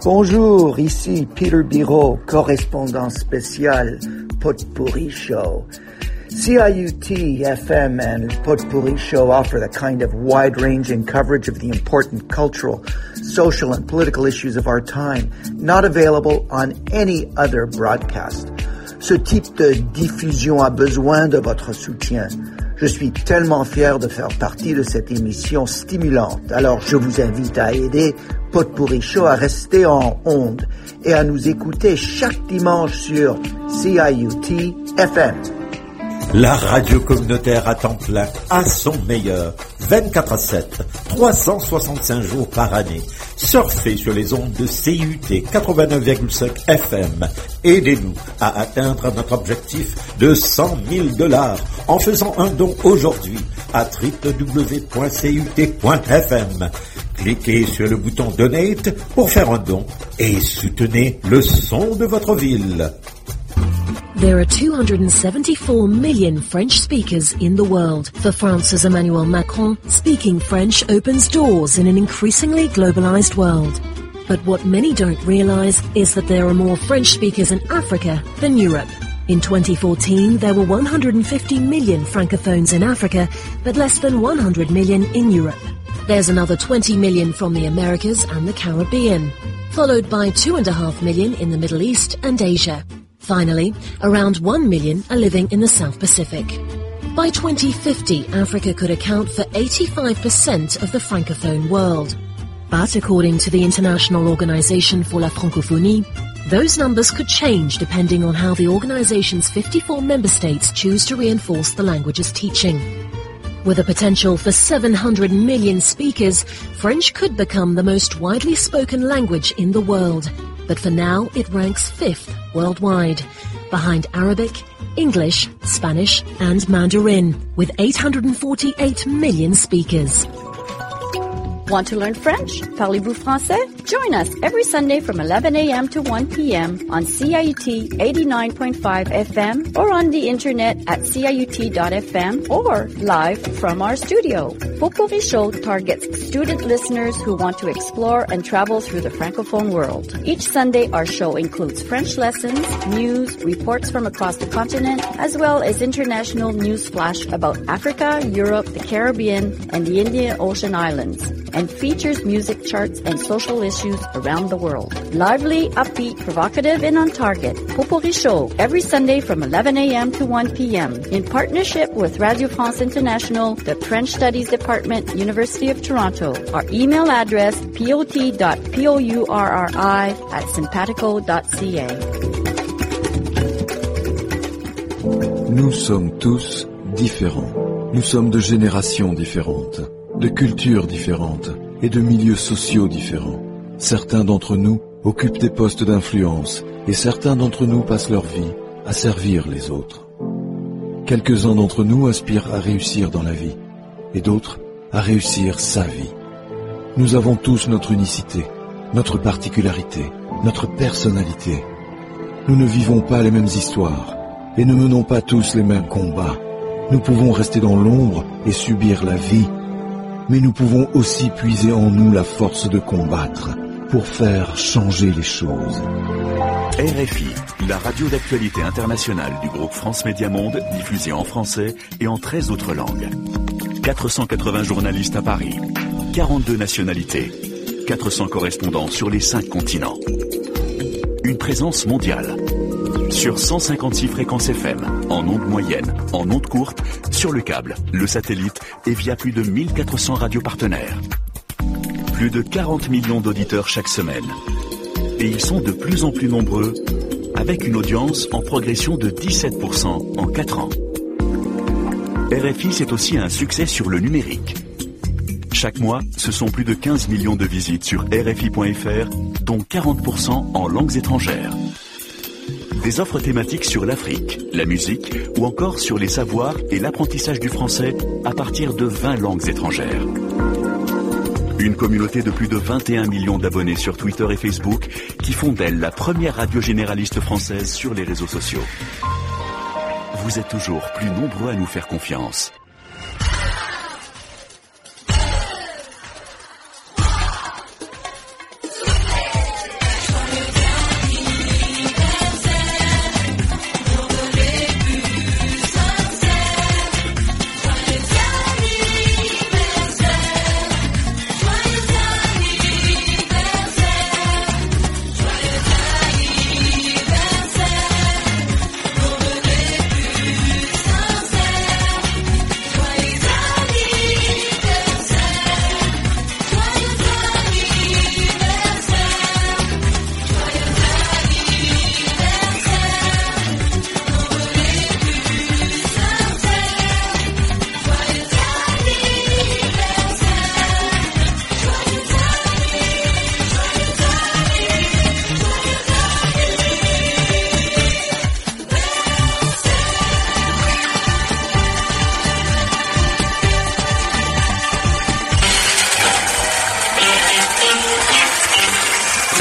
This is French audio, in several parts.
Bonjour, ici Peter Biro, correspondant spécial Potpourri Show. CIUT FM and Potpourri Show offer the kind of wide-ranging coverage of the important cultural, social, and political issues of our time, not available on any other broadcast. Ce type de diffusion a besoin de votre soutien. Je suis tellement fier de faire partie de cette émission stimulante. Alors, je vous invite à aider Potpourri Show à rester en ondes et à nous écouter chaque dimanche sur CIUT FM. La radio communautaire à temps plein, à son meilleur, 24/7, 365 jours par année. Surfez sur les ondes de CIUT 89,5 FM. Aidez-nous à atteindre notre objectif de $100,000 en faisant un don aujourd'hui à www.cut.fm. Cliquez sur le bouton Donate pour faire un don et soutenez le son de votre ville. There are 274 million French speakers in the world. For France's Emmanuel Macron, speaking French opens doors in an increasingly globalized world. But what many don't realize is that there are more French speakers in Africa than Europe. In 2014, there were 150 million francophones in Africa, but less than 100 million in Europe. There's another 20 million from the Americas and the Caribbean, followed by 2.5 million in the Middle East and Asia. Finally, around 1 million are living in the South Pacific. By 2050, Africa could account for 85% of the francophone world. But according to the International Organization for la Francophonie, those numbers could change depending on how the organization's 54 member states choose to reinforce the language's teaching. With a potential for 700 million speakers, French could become the most widely spoken language in the world. But for now, it ranks 5th worldwide, behind Arabic, English, Spanish, and Mandarin, with 848 million speakers. Want to learn French? Parlez-vous français? Join us every Sunday from 11 a.m. to 1 p.m. on CIUT 89.5 FM or on the internet at ciut.fm or live from our studio. Potpourri Show targets student listeners who want to explore and travel through the Francophone world. Each Sunday, our show includes French lessons, news, reports from across the continent, as well as international news flash about Africa, Europe, the Caribbean, and the Indian Ocean Islands, and features music charts and social issues around the world. Lively, upbeat, provocative, and on target. Potpourri Show, every Sunday from 11 a.m. to 1 p.m. in partnership with Radio France International, the French Studies Department, University of Toronto. Our email address, pot.pourri@simpatico.ca. Nous sommes tous différents. Nous sommes de générations différentes, de cultures différentes et de milieux sociaux différents. Certains d'entre nous occupent des postes d'influence et certains d'entre nous passent leur vie à servir les autres. Quelques-uns d'entre nous aspirent à réussir dans la vie et d'autres à réussir sa vie. Nous avons tous notre unicité, notre particularité, notre personnalité. Nous ne vivons pas les mêmes histoires et ne menons pas tous les mêmes combats. Nous pouvons rester dans l'ombre et subir la vie, mais nous pouvons aussi puiser en nous la force de combattre pour faire changer les choses. RFI, la radio d'actualité internationale du groupe France Média Monde, diffusée en français et en 13 autres langues. 480 journalistes à Paris, 42 nationalités, 400 correspondants sur les 5 continents. Une présence mondiale. Sur 156 fréquences FM, en ondes moyennes, en ondes courtes, sur le câble, le satellite et via plus de 1400 radios partenaires. Plus de 40 millions d'auditeurs chaque semaine. Et ils sont de plus en plus nombreux, avec une audience en progression de 17% en 4 ans. RFI, c'est aussi un succès sur le numérique. Chaque mois, ce sont plus de 15 millions de visites sur RFI.fr, dont 40% en langues étrangères. Des offres thématiques sur l'Afrique, la musique ou encore sur les savoirs et l'apprentissage du français à partir de 20 langues étrangères. Une communauté de plus de 21 millions d'abonnés sur Twitter et Facebook qui font d'elle la première radio généraliste française sur les réseaux sociaux. Vous êtes toujours plus nombreux à nous faire confiance.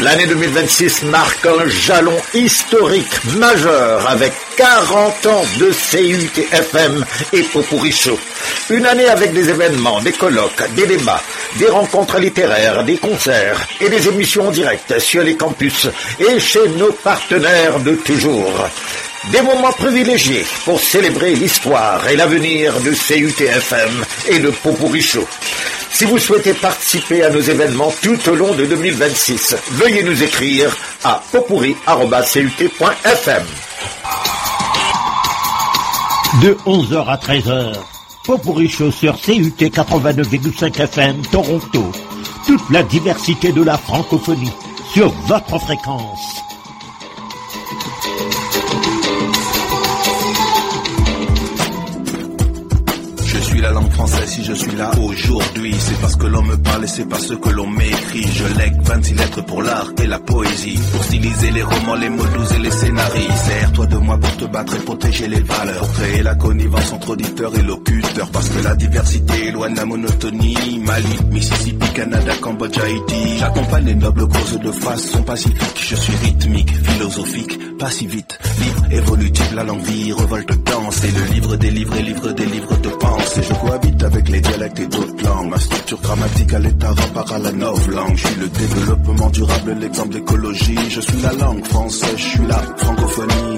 L'année 2026 marque un jalon historique majeur avec 40 ans de CIUT-FM et Pot-Pourri Show. Une année avec des événements, des colloques, des débats, des rencontres littéraires, des concerts et des émissions en direct sur les campus et chez nos partenaires de toujours. Des moments privilégiés pour célébrer l'histoire et l'avenir de CIUT-FM et de Pot-Pourri Show. Si vous souhaitez participer à nos événements tout au long de 2026, veuillez nous écrire à potpourri@cut.fm. De 11h à 13h, Pot-Pourri Show sur CUT 89,5 FM Toronto. Toute la diversité de la francophonie sur votre fréquence. La langue française, si je suis là aujourd'hui, c'est parce que l'on me parle et c'est parce que l'on m'écrit. Je lègue 26 lettres pour l'art et la poésie, pour styliser les romans, les mots doux et les scénarios. Sers-toi de moi pour te battre et protéger les valeurs, pour créer la connivence entre auditeurs et locuteurs, parce que la diversité éloigne la monotonie. Mali, Mississippi, Canada, Cambodge, Haïti. J'accompagne les nobles causes de façon pacifique. Je suis rythmique, philosophique, pas si vite. Livre évolutif, la langue vie, revolte, danse. Et le livre des livres et livre des livres de pensée. Je cohabite avec les dialectes et d'autres langues. Ma structure grammaticale à l'état rapport à la novlangue. Je suis le développement durable, l'exemple d'écologie. Je suis la langue française, je suis la francophonie.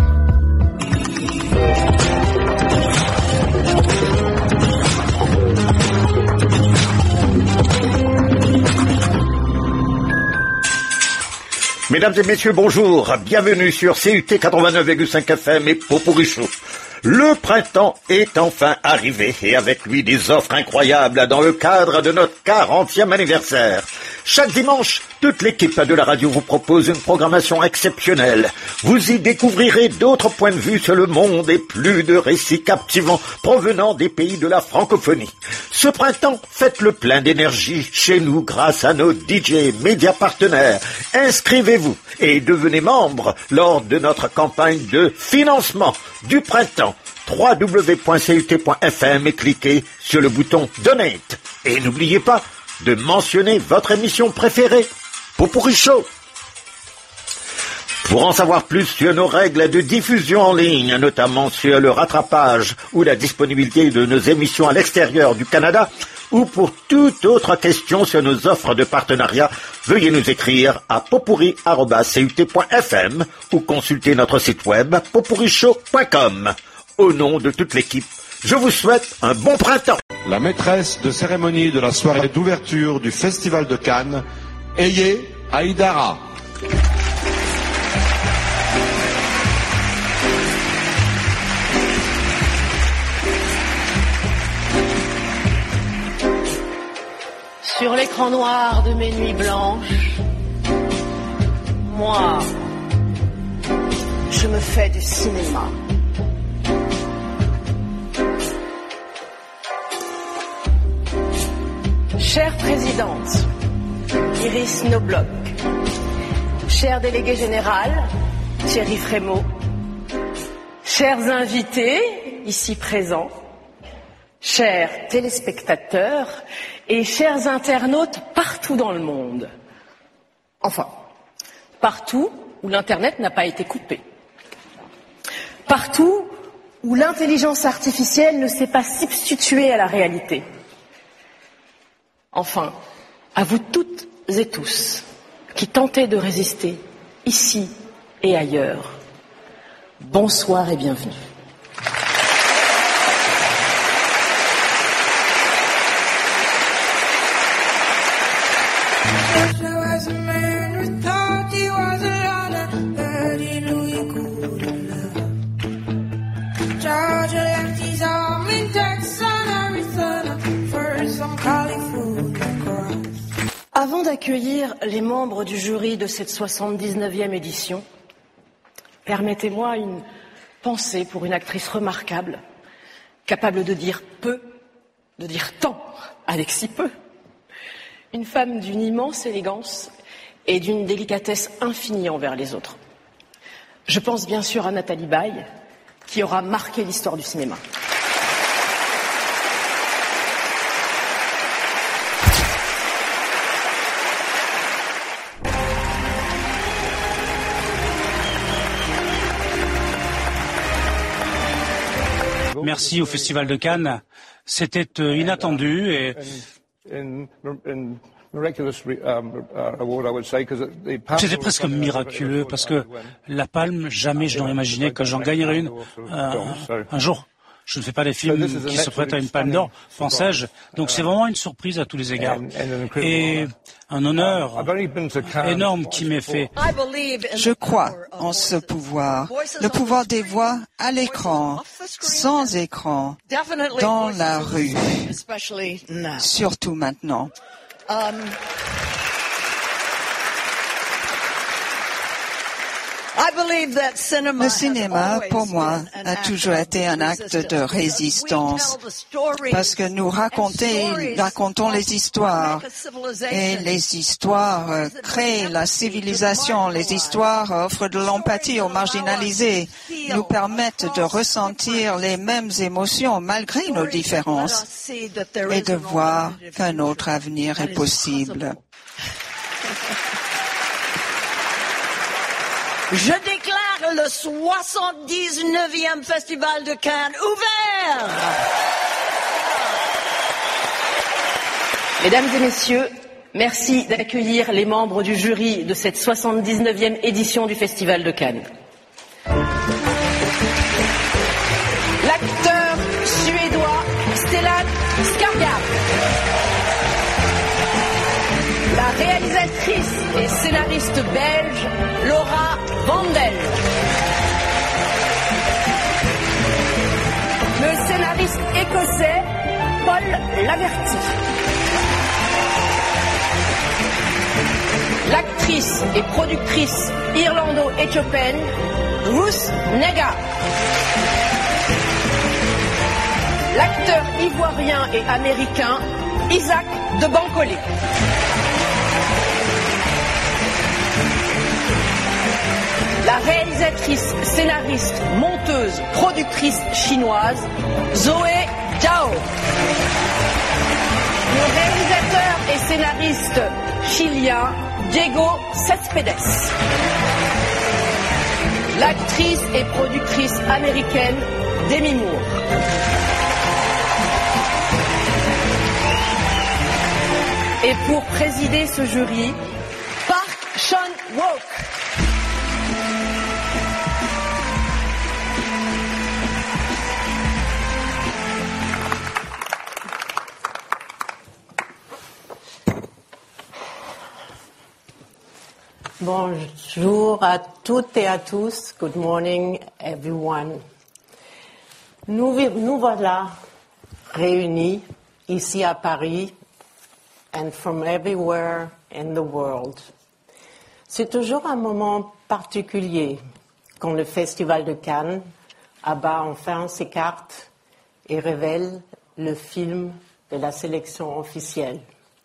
Mesdames et messieurs, bonjour. Bienvenue sur CUT 89,5 FM et Pot-Pourri Show. Le printemps est enfin arrivé et avec lui des offres incroyables dans le cadre de notre 40e anniversaire. Chaque dimanche, toute l'équipe de la radio vous propose une programmation exceptionnelle. Vous y découvrirez d'autres points de vue sur le monde et plus de récits captivants provenant des pays de la francophonie. Ce printemps, faites le plein d'énergie chez nous grâce à nos DJ médias partenaires. Inscrivez-vous et devenez membre lors de notre campagne de financement du printemps. www.cut.fm et cliquez sur le bouton Donate. Et n'oubliez pas de mentionner votre émission préférée, Pot-Pourri Show. Pour en savoir plus sur nos règles de diffusion en ligne, notamment sur le rattrapage ou la disponibilité de nos émissions à l'extérieur du Canada, ou pour toute autre question sur nos offres de partenariat, veuillez nous écrire à potpourri@cut.fm ou consulter notre site web potpourrishow.com. Au nom de toute l'équipe, je vous souhaite un bon printemps. La maîtresse de cérémonie de la soirée d'ouverture du Festival de Cannes, Eye Aïdara. Sur l'écran noir de mes nuits blanches, moi, je me fais du cinéma. Chère présidente, Iris Knobloch, cher délégué général, Thierry Frémaux, chers invités ici présents, chers téléspectateurs et chers internautes partout dans le monde. Enfin, partout où l'Internet n'a pas été coupé. Partout où l'intelligence artificielle ne s'est pas substituée à la réalité. Enfin, à vous toutes et tous qui tentez de résister ici et ailleurs, bonsoir et bienvenue. Avant d'accueillir les membres du jury de cette 79e édition, permettez-moi une pensée pour une actrice remarquable, capable de dire peu, de dire tant avec si peu. Une femme d'une immense élégance et d'une délicatesse infinie envers les autres. Je pense bien sûr à Nathalie Baye, qui aura marqué l'histoire du cinéma. Merci au Festival de Cannes. C'était inattendu et c'était presque miraculeux parce que la Palme, jamais je n'aurais imaginé que j'en gagnerais une un jour. Je ne fais pas des films qui se prêtent à une Palme d'Or, pensais-je. Donc c'est vraiment une surprise à tous les égards. Et un honneur énorme qui m'est fait. Je crois en ce pouvoir, le pouvoir des voix à l'écran, sans écran, dans la rue, surtout maintenant. Le cinéma, pour moi, a toujours été un acte de résistance parce que nous racontons les histoires et les histoires créent la civilisation. Les histoires offrent de l'empathie aux marginalisés, nous permettent de ressentir les mêmes émotions malgré nos différences et de voir qu'un autre avenir est possible. Je déclare le 79e Festival de Cannes ouvert. Mesdames et messieurs, merci d'accueillir les membres du jury de cette 79e édition du Festival de Cannes. L'acteur suédois Stellan Skarsgård. La réalisatrice et scénariste belge Laura Vandel. Le scénariste écossais Paul Laverty. L'actrice et productrice irlando-éthiopienne Ruth Negga. L'acteur ivoirien et américain Isaac de Bancolé. La réalisatrice, scénariste, monteuse, productrice chinoise, Zoé Zhao. Le réalisateur et scénariste chilien, Diego Céspedes. L'actrice et productrice américaine, Demi Moore. Et pour présider ce jury, Park Chan-wook. Bonjour à toutes et à tous. Good morning, everyone. Nous voilà réunis ici à Paris and from everywhere in the world. C'est toujours un moment particulier quand le Festival de Cannes abat enfin ses cartes et révèle le film de la sélection officielle.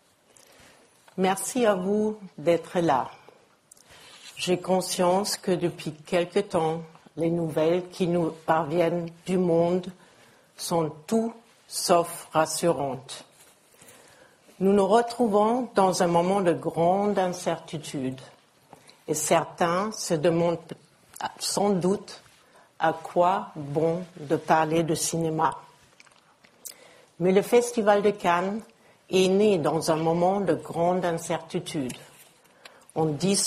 Merci à vous d'être là. J'ai conscience que depuis quelque temps, les nouvelles qui nous parviennent du monde sont tout sauf rassurantes. Nous nous retrouvons dans un moment de grande incertitude et certains se demandent sans doute à quoi bon de parler de cinéma. Mais le Festival de Cannes est né dans un moment de grande incertitude. En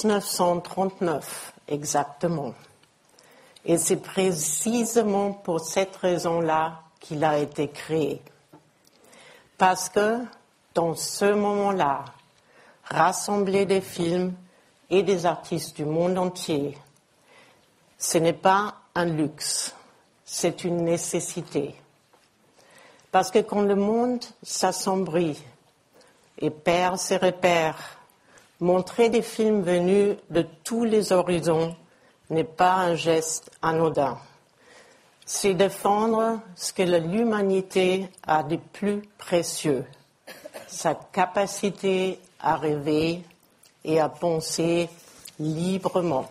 1939, exactement. Et c'est précisément pour cette raison-là qu'il a été créé. Parce que, dans ce moment-là, rassembler des films et des artistes du monde entier, ce n'est pas un luxe, c'est une nécessité. Parce que quand le monde s'assombrit et perd ses repères, montrer des films venus de tous les horizons n'est pas un geste anodin. C'est défendre ce que l'humanité a de plus précieux, sa capacité à rêver et à penser librement.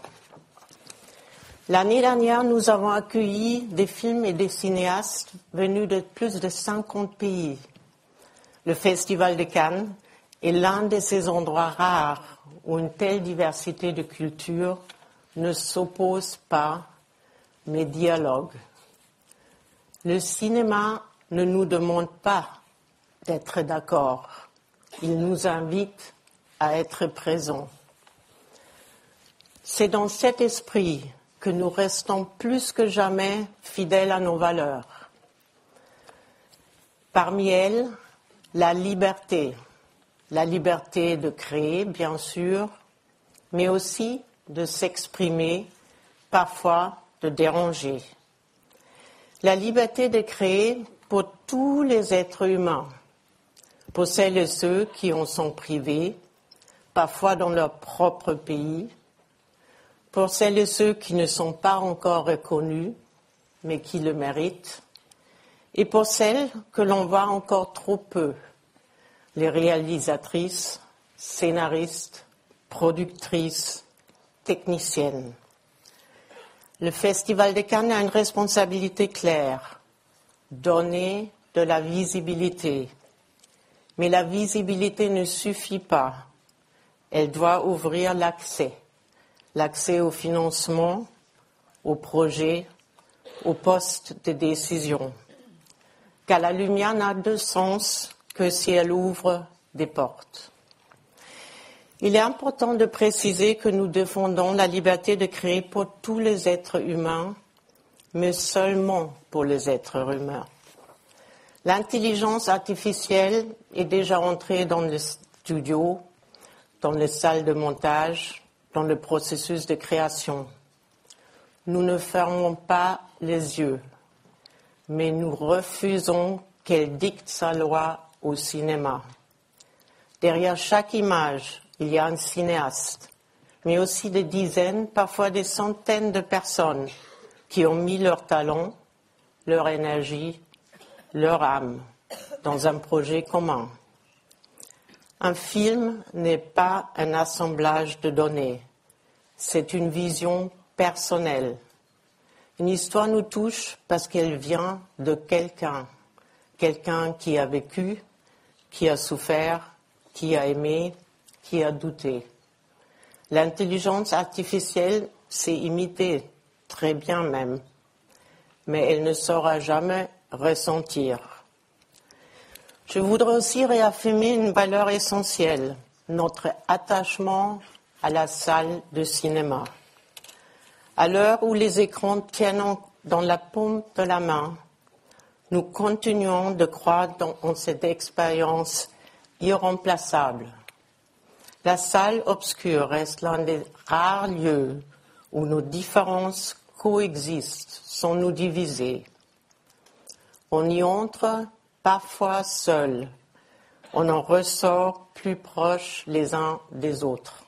L'année dernière, nous avons accueilli des films et des cinéastes venus de plus de 50 pays. Le Festival de Cannes est l'un de ces endroits rares où une telle diversité de cultures ne s'oppose pas, mais dialogue. Le cinéma ne nous demande pas d'être d'accord. Il nous invite à être présents. C'est dans cet esprit que nous restons plus que jamais fidèles à nos valeurs. Parmi elles, la liberté de créer, bien sûr, mais aussi de s'exprimer, parfois de déranger. La liberté de créer pour tous les êtres humains, pour celles et ceux qui en sont privés, parfois dans leur propre pays, pour celles et ceux qui ne sont pas encore reconnus, mais qui le méritent, et pour celles que l'on voit encore trop peu, les réalisatrices, scénaristes, productrices, techniciennes. Le Festival de Cannes a une responsabilité claire, donner de la visibilité. Mais la visibilité ne suffit pas. Elle doit ouvrir l'accès au financement, aux projets, aux postes de décision. Car la lumière n'a de sens que si elle ouvre des portes. Il est important de préciser que nous défendons la liberté de créer pour tous les êtres humains, mais seulement pour les êtres humains. L'intelligence artificielle est déjà entrée dans le studio, dans les salles de montage, dans le processus de création. Nous ne fermons pas les yeux, mais nous refusons qu'elle dicte sa loi au cinéma. Derrière chaque image, il y a un cinéaste, mais aussi des dizaines, parfois des centaines de personnes qui ont mis leur talent, leur énergie, leur âme dans un projet commun. Un film n'est pas un assemblage de données, c'est une vision personnelle. Une histoire nous touche parce qu'elle vient de quelqu'un qui a vécu, qui a souffert, qui a aimé, qui a douté. L'intelligence artificielle sait imiter, très bien même, mais elle ne saura jamais ressentir. Je voudrais aussi réaffirmer une valeur essentielle, notre attachement à la salle de cinéma. À l'heure où les écrans tiennent dans la paume de la main, nous continuons de croire en cette expérience irremplaçable. La salle obscure reste l'un des rares lieux où nos différences coexistent sans nous diviser. On y entre parfois seul, on en ressort plus proches les uns des autres.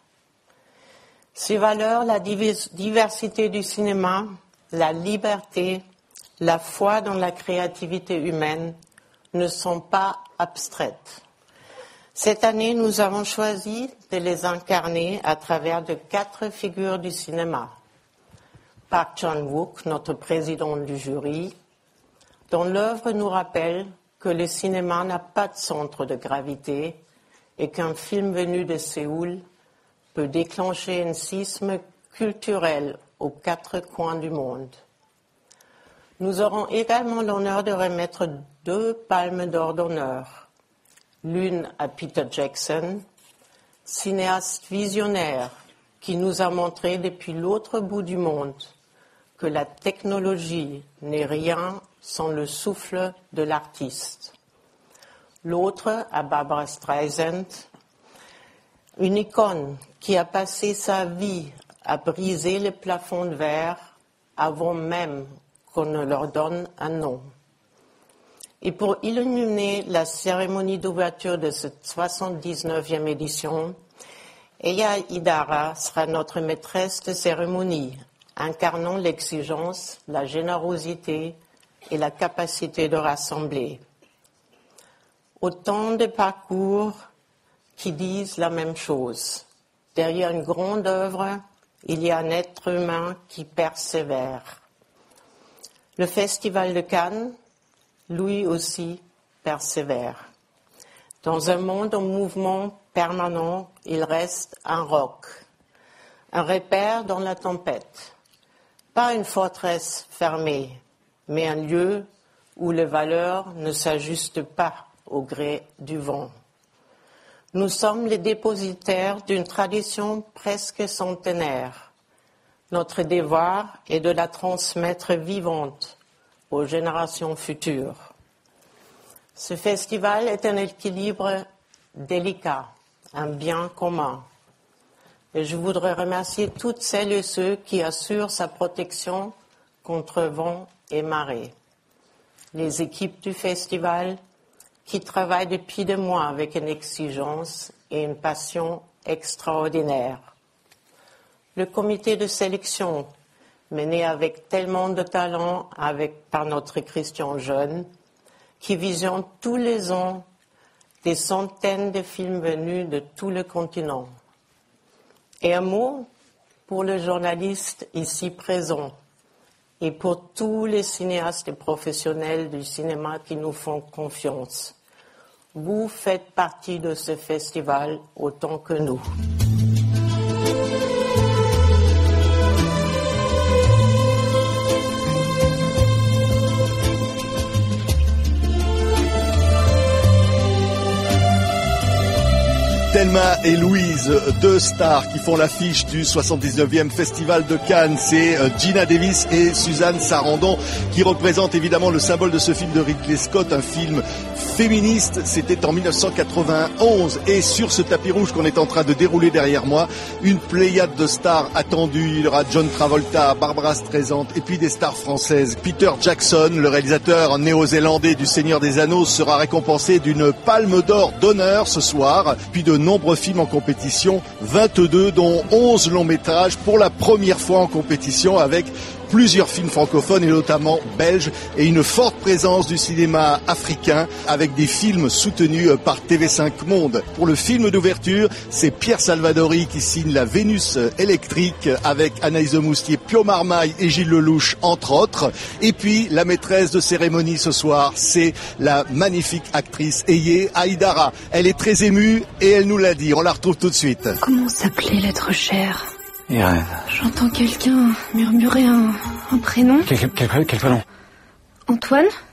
Ces valeurs, la diversité du cinéma, la liberté, la foi dans la créativité humaine ne sont pas abstraites. Cette année, nous avons choisi de les incarner à travers de 4 figures du cinéma. Park Chan-wook, notre président du jury, dont l'œuvre nous rappelle que le cinéma n'a pas de centre de gravité et qu'un film venu de Séoul peut déclencher un séisme culturel aux 4 coins du monde. Nous aurons également l'honneur de remettre 2 palmes d'or d'honneur. L'une à Peter Jackson, cinéaste visionnaire qui nous a montré depuis l'autre bout du monde que la technologie n'est rien sans le souffle de l'artiste. L'autre à Barbra Streisand, une icône qui a passé sa vie à briser les plafonds de verre avant même qu'on ne leur donne un nom. Et pour illuminer la cérémonie d'ouverture de cette 79e édition, Eya Idara sera notre maîtresse de cérémonie, incarnant l'exigence, la générosité et la capacité de rassembler. Autant de parcours qui disent la même chose. Derrière une grande œuvre, il y a un être humain qui persévère. Le Festival de Cannes, lui aussi, persévère. Dans un monde en mouvement permanent, il reste un roc, un repère dans la tempête. Pas une forteresse fermée, mais un lieu où les valeurs ne s'ajustent pas au gré du vent. Nous sommes les dépositaires d'une tradition presque centenaire. Notre devoir est de la transmettre vivante aux générations futures. Ce festival est un équilibre délicat, un bien commun. Et je voudrais remercier toutes celles et ceux qui assurent sa protection contre vent et marée. Les équipes du festival qui travaillent depuis des mois avec une exigence et une passion extraordinaires. Le comité de sélection, mené avec tellement de talent par notre Christian Jeune, qui visionne tous les ans des centaines de films venus de tout le continent. Et un mot pour les journalistes ici présents et pour tous les cinéastes et professionnels du cinéma qui nous font confiance. Vous faites partie de ce festival autant que nous. Thelma et Louise, deux stars qui font l'affiche du 79e Festival de Cannes. C'est Geena Davis et Suzanne Sarandon qui représentent évidemment le symbole de ce film de Ridley Scott, un film féministe. C'était en 1991 et sur ce tapis rouge qu'on est en train de dérouler derrière moi, une pléiade de stars attendues. Il y aura John Travolta, Barbara Streisand et puis des stars françaises. Peter Jackson, le réalisateur néo-zélandais du Seigneur des Anneaux, sera récompensé d'une palme d'or d'honneur ce soir. Puis de nombreux films en compétition, 22 dont 11 longs métrages pour la première fois en compétition avec plusieurs films francophones et notamment belges et une forte présence du cinéma africain avec des films soutenus par TV5 Monde. Pour le film d'ouverture, c'est Pierre Salvadori qui signe La Vénus électrique avec Anaïs Moustier, Pio Marmaille et Gilles Lelouch entre autres. Et puis la maîtresse de cérémonie ce soir, c'est la magnifique actrice Eye Aïdara. Elle est très émue et elle nous l'a dit. On la retrouve tout de suite. Comment s'appelait l'être cher ? Irène. J'entends quelqu'un murmurer un prénom. Quel prénom ? Antoine ? Hein ?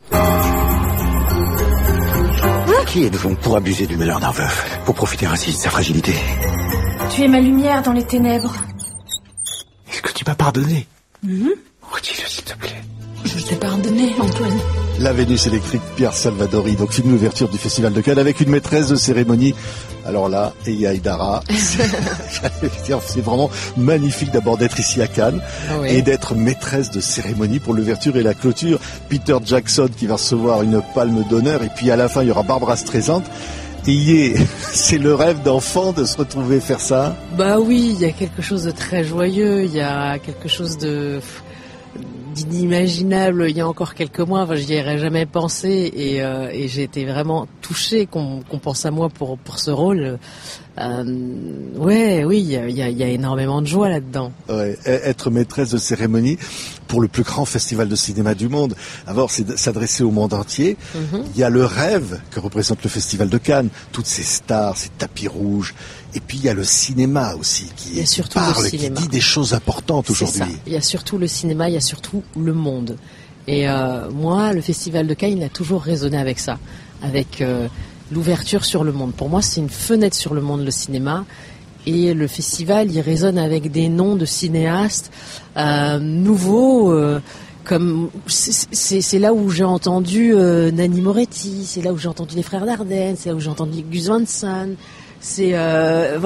Qui êtes-vous pour abuser du malheur d'un veuf, pour profiter ainsi de sa fragilité ? Tu es ma lumière dans les ténèbres. Est-ce que tu m'as pardonné ? Redis-le s'il te plaît. Je t'ai pardonné, Antoine. La Vénus électrique, Pierre Salvadori, donc film d'ouverture du Festival de Cannes avec une maîtresse de cérémonie. Alors là, Eye Aïdara, c'est vraiment magnifique d'abord d'être ici à Cannes et d'être maîtresse de cérémonie pour l'ouverture et la clôture. Peter Jackson qui va recevoir une palme d'honneur et puis à la fin il y aura Barbara Streisand. C'est le rêve d'enfant de se retrouver faire ça. Bah oui, il y a quelque chose de très joyeux, il y a quelque chose d'inimaginable il y a encore quelques mois. Enfin, j'y aurais jamais pensé et j'ai été vraiment touchée qu'on pense à moi pour ce rôle. Il y a énormément de joie là-dedans. Ouais, être maîtresse de cérémonie pour le plus grand festival de cinéma du monde. D'abord, c'est s'adresser au monde entier. Il y a le rêve que représente le Festival de Cannes, toutes ces stars, ces tapis rouges. Et puis il y a le cinéma aussi qui parle, qui dit des choses importantes aujourd'hui. Il y a surtout le cinéma, il y a surtout le monde. Et moi, le Festival de Cannes, il a toujours résonné avec ça, avec l'ouverture sur le monde. Pour moi, c'est une fenêtre sur le monde, le cinéma. Et le festival, il résonne avec des noms de cinéastes nouveaux. Comme c'est là où j'ai entendu Nanni Moretti, c'est là où j'ai entendu les frères Dardenne, c'est là où j'ai entendu Gus Van Sant. C'est un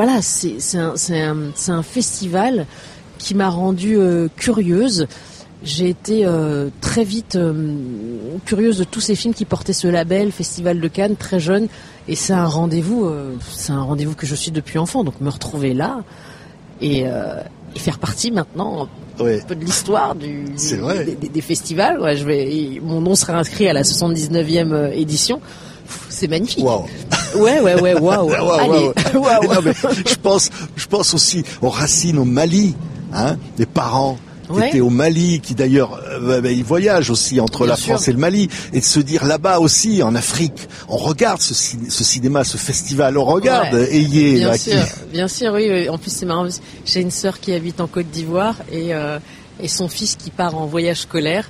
festival qui m'a rendue curieuse. J'ai été très vite curieuse de tous ces films qui portaient ce label Festival de Cannes, très jeune, et c'est un rendez-vous que je suis depuis enfant. Donc me retrouver là et faire partie maintenant un peu de l'histoire des festivals. Ouais, mon nom sera inscrit à la 79e édition. C'est magnifique. Wow. Ouais, waouh. Allez. Non, mais je pense aussi aux racines au Mali, les parents qui étaient au Mali, qui d'ailleurs ils voyagent aussi entre la France et le Mali, et de se dire là-bas aussi en Afrique, on regarde ce cinéma, ce festival, on regarde Eye. Bien sûr, oui. En plus c'est marrant, j'ai une sœur qui habite en Côte d'Ivoire et son fils qui part en voyage scolaire.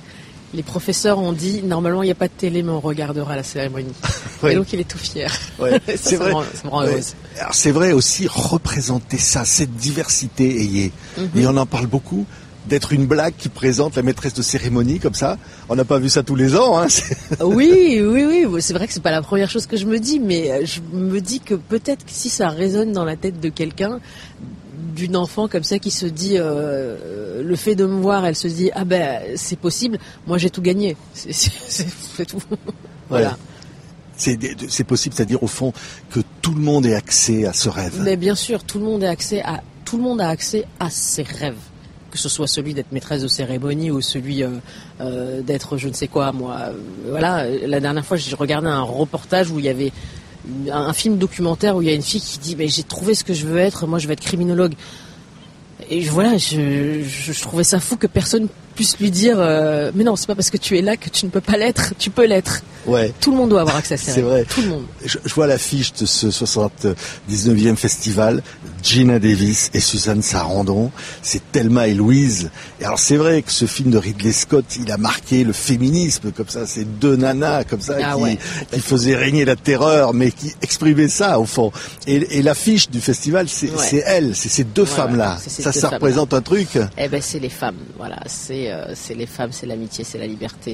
Les professeurs ont dit, normalement, il n'y a pas de télé, mais on regardera la cérémonie. Ouais. Et donc, il est tout fier. Ouais, c'est vrai. Ça me rend heureuse. Alors, c'est vrai aussi, représenter ça, cette diversité, Ayé. Et on en parle beaucoup, d'être une blague qui présente la maîtresse de cérémonie, comme ça. On n'a pas vu ça tous les ans, hein. Oui. C'est vrai que c'est pas la première chose que je me dis, mais je me dis que peut-être que si ça résonne dans la tête de quelqu'un, d'une enfant comme ça qui se dit le fait de me voir, elle se dit ah ben c'est possible, moi j'ai tout gagné, c'est tout. Voilà. Ouais. C'est possible, c'est-à-dire au fond que tout le monde ait accès à ce rêve. Mais bien sûr, tout le monde a accès à ses rêves, que ce soit celui d'être maîtresse de cérémonie ou celui d'être je ne sais quoi moi. Voilà, la dernière fois j'ai regardé un reportage où il y avait un film documentaire où il y a une fille qui dit mais j'ai trouvé ce que je veux être, moi je veux être criminologue. Et voilà, je trouvais ça fou que personne puisse lui dire mais non, c'est pas parce que tu es là que tu ne peux pas l'être, tu peux l'être. Ouais. Tout le monde doit avoir accès à ça. C'est vrai. Tout le monde. Je vois l'affiche de ce 79e festival, Geena Davis et Suzanne Sarandon, c'est Thelma et Louise. Et alors c'est vrai que ce film de Ridley Scott, il a marqué le féminisme comme ça, ces deux nanas comme ça qui faisaient régner la terreur, mais qui exprimaient ça au fond. Et l'affiche du festival, c'est elle, c'est ces deux femmes-là. Ça représente un truc. Eh ben c'est les femmes, voilà, c'est les femmes, c'est l'amitié, c'est la liberté,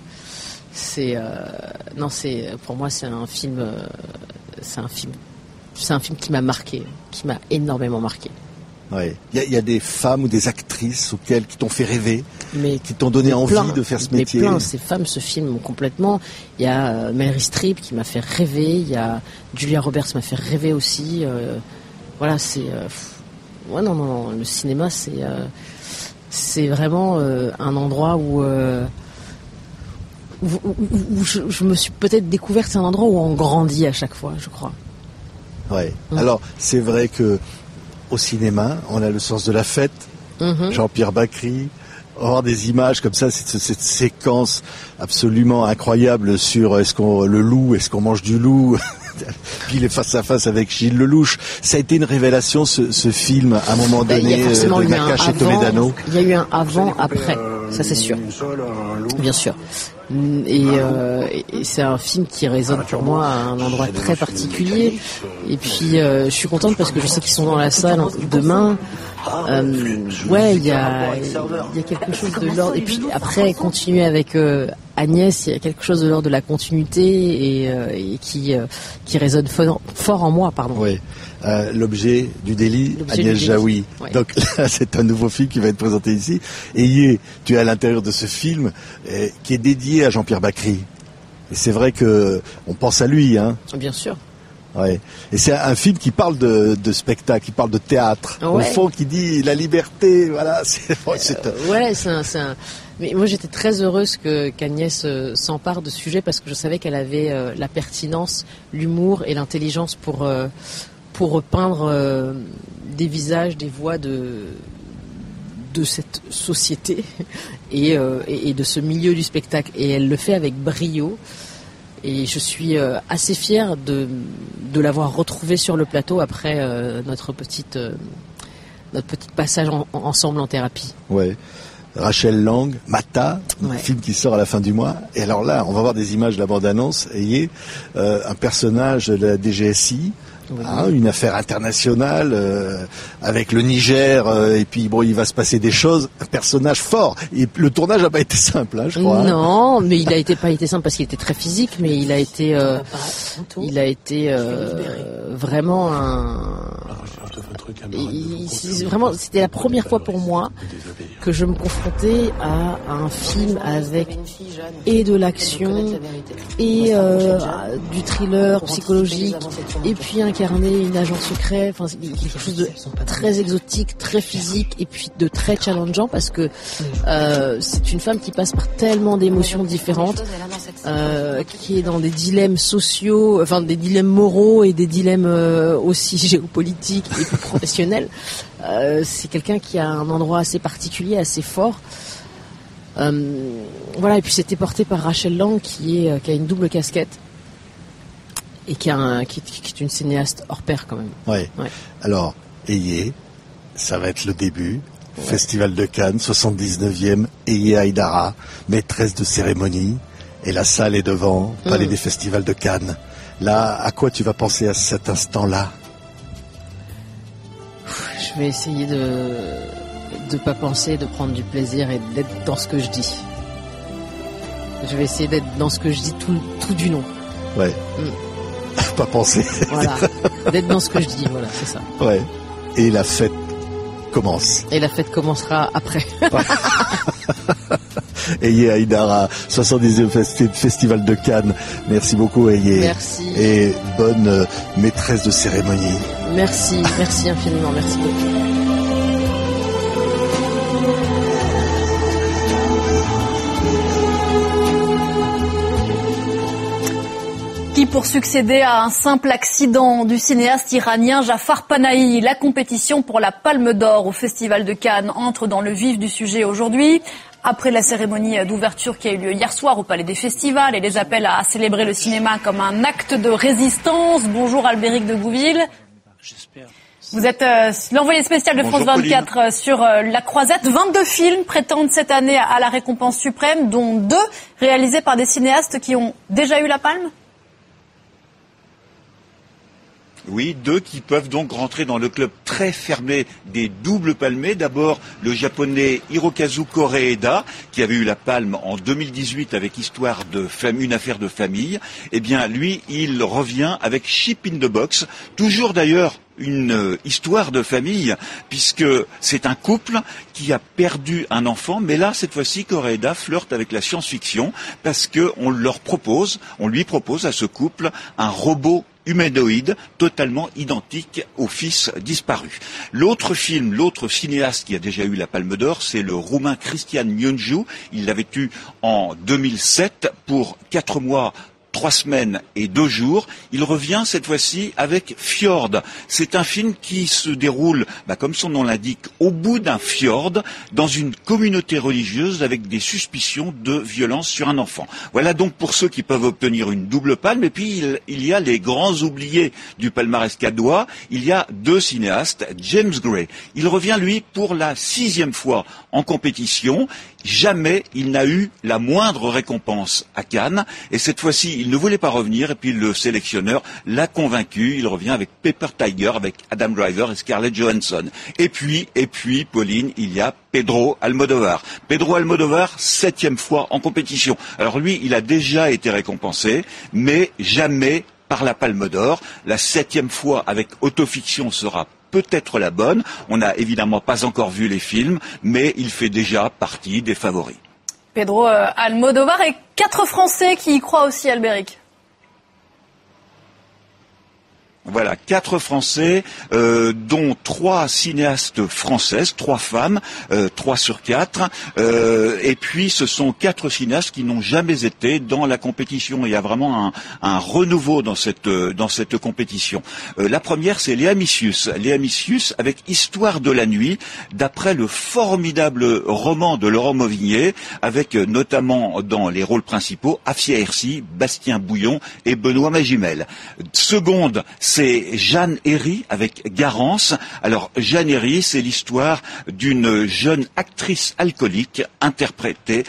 pour moi c'est un film qui m'a marqué, qui m'a énormément marqué. Ouais. Il y a des femmes ou des actrices qui t'ont fait rêver, qui t'ont donné envie de faire ce métier. Plein, ces femmes, ce film complètement. Il y a Meryl Streep qui m'a fait rêver, il y a Julia Roberts qui m'a fait rêver aussi. Voilà, c'est non, le cinéma c'est vraiment un endroit où je me suis peut-être découverte, c'est un endroit où on grandit à chaque fois, je crois. Ouais. Alors, c'est vrai que au cinéma, on a le sens de la fête. Jean-Pierre Bacry, avoir des images comme ça, cette séquence absolument incroyable sur le loup, est-ce qu'on mange du loup puis il est face à face avec Gilles Lelouch. Ça a été une révélation, ce film, à un moment donné, de Nakache et Toledano. Il y a eu un avant-après, ça c'est sûr. Bien sûr. Et c'est un film qui résonne pour moi à un endroit très particulier. Et puis je suis contente parce que je sais qu'ils sont dans la salle demain. Il y a quelque chose de l'ordre. Et puis après, continuer avec Agnès, il y a quelque chose de l'ordre de la continuité et qui résonne fort en moi, pardon. Oui. L'objet du délit, Agnès Jaoui. Ouais. Donc là, c'est un nouveau film qui va être présenté ici. Et tu es à l'intérieur de ce film qui est dédié à Jean-Pierre Bacry. Et c'est vrai que on pense à lui, hein. Bien sûr. Ouais. Et c'est un film qui parle de spectacle, qui parle de théâtre. Au fond, qui dit la liberté, voilà. Mais moi, j'étais très heureuse qu'Agnès s'empare de ce sujet parce que je savais qu'elle avait la pertinence, l'humour et l'intelligence pour repeindre des visages, des voix de cette société et de ce milieu du spectacle. Et elle le fait avec brio. Et je suis assez fière de l'avoir retrouvée sur le plateau après notre petit passage ensemble en thérapie. Ouais. Rachel Lang, Mata, un film qui sort à la fin du mois. Et alors là, on va voir des images de la bande-annonce. Et un personnage de la DGSI, une affaire internationale avec le Niger. Et puis bon, il va se passer des choses. Un personnage fort. Et le tournage n'a pas été simple, je crois. Non, mais il a pas été simple parce qu'il était très physique, mais il a été vraiment c'était la première fois pour moi que je me confrontais à un film avec et de l'action et du thriller psychologique et puis incarner une agent secret, enfin quelque chose de très exotique, très physique et puis de très challengeant parce que c'est une femme qui passe par tellement d'émotions différentes, qui est dans des dilemmes sociaux, enfin des dilemmes moraux et des dilemmes aussi géopolitiques et plus professionnels. C'est quelqu'un qui a un endroit assez particulier, assez fort. Voilà, et puis c'était porté par Rachel Lang qui a une double casquette et qui est une cinéaste hors pair quand même. Ouais. Alors, ça va être le début. Festival de Cannes, 79e, Eye Haïdara, maîtresse de cérémonie, et la salle est devant, Palais des Festivals de Cannes. Là, à quoi tu vas penser à cet instant-là? Je vais essayer de pas penser, de prendre du plaisir et d'être dans ce que je dis. Je vais essayer d'être dans ce que je dis tout du long. Ouais. Pas penser. Voilà. D'être dans ce que je dis, voilà, c'est ça. Ouais. Et la fête commence. Et la fête commencera après. Eye Haïdara, 70e Festival de Cannes. Merci beaucoup, Eye. Merci. Et bonne maîtresse de cérémonie. Merci infiniment, merci beaucoup. Qui pour succéder à un simple accident du cinéaste iranien Jafar Panahi. La compétition pour la Palme d'Or au Festival de Cannes entre dans le vif du sujet aujourd'hui. Après la cérémonie d'ouverture qui a eu lieu hier soir au Palais des Festivals et les appels à célébrer le cinéma comme un acte de résistance. Bonjour Albéric de Gouville. Vous êtes l'envoyé spécial de France 24 sur La Croisette. 22 films prétendent cette année à la récompense suprême, dont 2 réalisés par des cinéastes qui ont déjà eu la palme. Oui, 2 qui peuvent donc rentrer dans le club très fermé des doubles palmés. D'abord, le japonais Hirokazu Koreeda, qui avait eu la palme en 2018 avec Histoire de famille, une affaire de famille. Eh bien, lui, il revient avec Chip in the Box. Toujours d'ailleurs une histoire de famille, puisque c'est un couple qui a perdu un enfant, mais là, cette fois-ci, Koreeda flirte avec la science-fiction, parce que on lui propose à ce couple un robot humanoïde totalement identique au fils disparu. L'autre cinéaste qui a déjà eu la Palme d'Or, c'est le Roumain Cristian Mungiu. Il l'avait eu en 2007 pour 4 mois, 3 semaines et 2 jours. Il revient cette fois-ci avec Fjord. C'est un film qui se déroule, comme son nom l'indique, au bout d'un fjord, dans une communauté religieuse avec des suspicions de violence sur un enfant. Voilà donc pour ceux qui peuvent obtenir une double palme. Et puis il y a les grands oubliés du palmarès cadois. Il y a 2 cinéastes, James Gray. Il revient lui pour la 6e fois en compétition. Jamais il n'a eu la moindre récompense à Cannes, et cette fois-ci il ne voulait pas revenir, et puis le sélectionneur l'a convaincu. Il revient avec Paper Tiger, avec Adam Driver et Scarlett Johansson. Et puis Pauline, il y a Pedro Almodovar. Pedro Almodovar, 7e fois en compétition. Alors lui, il a déjà été récompensé, mais jamais par la Palme d'Or. La 7e fois avec Autofiction sera peut-être la bonne. On n'a évidemment pas encore vu les films, mais il fait déjà partie des favoris. Pedro Almodovar et 4 Français qui y croient aussi, Albéric. Voilà, 4 Français, dont 3 cinéastes françaises, 3 femmes, 3 sur 4. Et puis, ce sont 4 cinéastes qui n'ont jamais été dans la compétition. Il y a vraiment un renouveau dans cette compétition. La première, c'est Léa Missius. Léa Missius avec Histoire de la nuit, d'après le formidable roman de Laurent Mauvigné, avec notamment dans les rôles principaux Afia Hersi, Bastien Bouillon et Benoît Magimel. Seconde, c'est Jeanne Herry avec Garance. Alors Jeanne Herry, c'est l'histoire d'une jeune actrice alcoolique interprétée,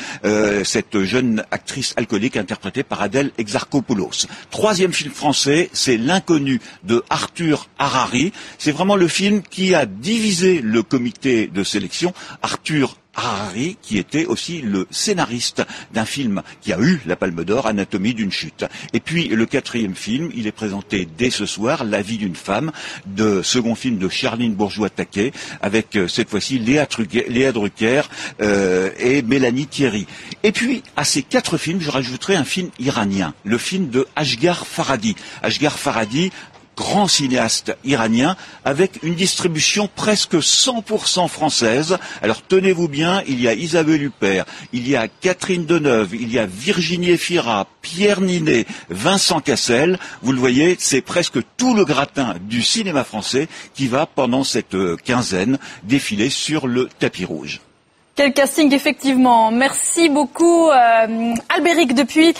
interprétée par Adèle Exarchopoulos. 3e film français, c'est L'inconnu de Arthur Harari. C'est vraiment le film qui a divisé le comité de sélection. Arthur Harari, qui était aussi le scénariste d'un film qui a eu la Palme d'Or, Anatomie d'une chute. Et puis le 4e film, il est présenté dès ce soir, La vie d'une femme, second film de Charline Bourgeois-Taquet, avec cette fois-ci Léa Drucker et Mélanie Thierry. Et puis à ces 4 films, je rajouterai un film iranien, le film de Asghar Farhadi. Asghar Farhadi, grand cinéaste iranien, avec une distribution presque 100% française. Alors tenez-vous bien, il y a Isabelle Huppert, il y a Catherine Deneuve, il y a Virginie Efira, Pierre Ninet, Vincent Cassel. Vous le voyez, c'est presque tout le gratin du cinéma français qui va, pendant cette quinzaine, défiler sur le tapis rouge. Quel casting, effectivement. Merci beaucoup, Albéric, depuis...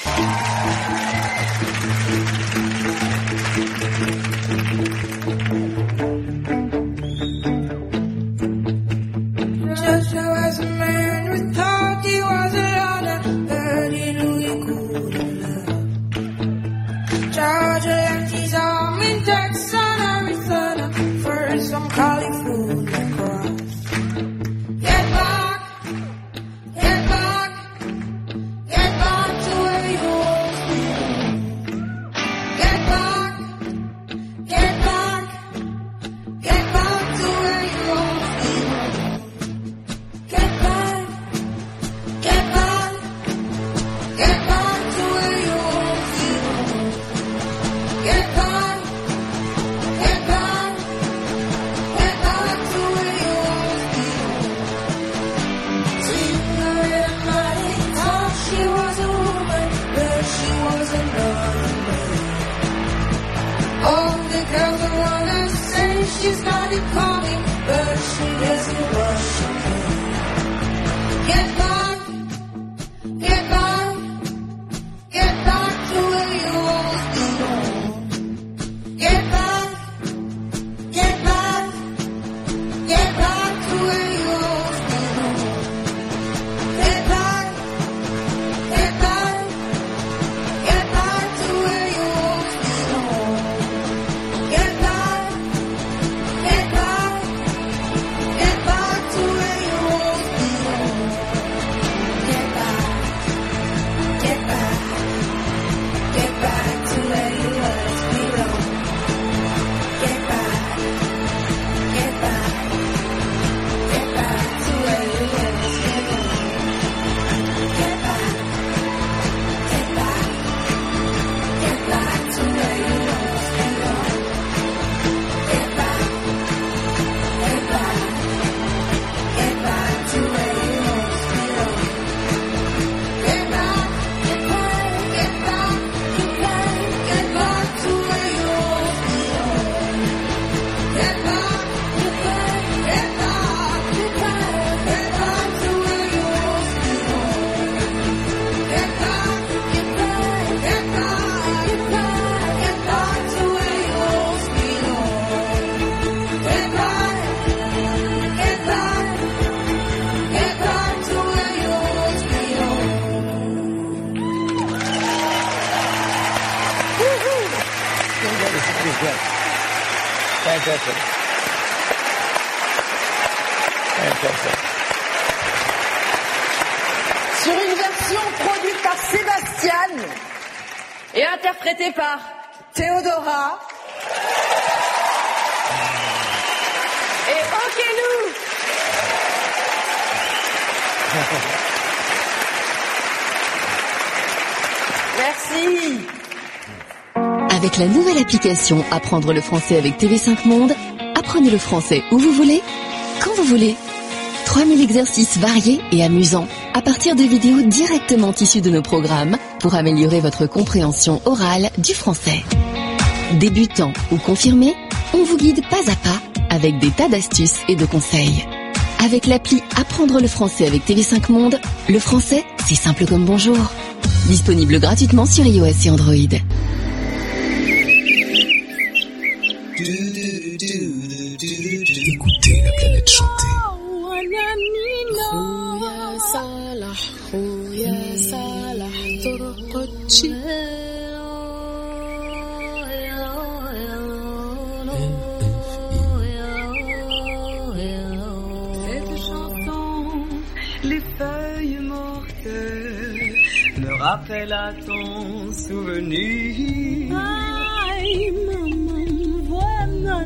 Fantastic. Fantastic. Sur une version produite par Sébastien et interprétée par Théodora et Okelu. Merci. Avec la nouvelle application Apprendre le français avec TV5 Monde, apprenez le français où vous voulez, quand vous voulez. 3000 exercices variés et amusants à partir de vidéos directement issues de nos programmes pour améliorer votre compréhension orale du français. Débutant ou confirmé, on vous guide pas à pas avec des tas d'astuces et de conseils. Avec l'appli Apprendre le français avec TV5 Monde, le français, c'est simple comme bonjour. Disponible gratuitement sur iOS et Android. Écoutez la planète chanter. Les feuilles mortes me rappellent à ton souvenir. Ay, maman, voilà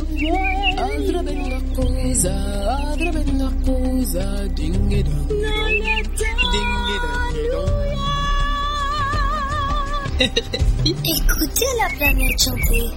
Écoutez la planète chanter.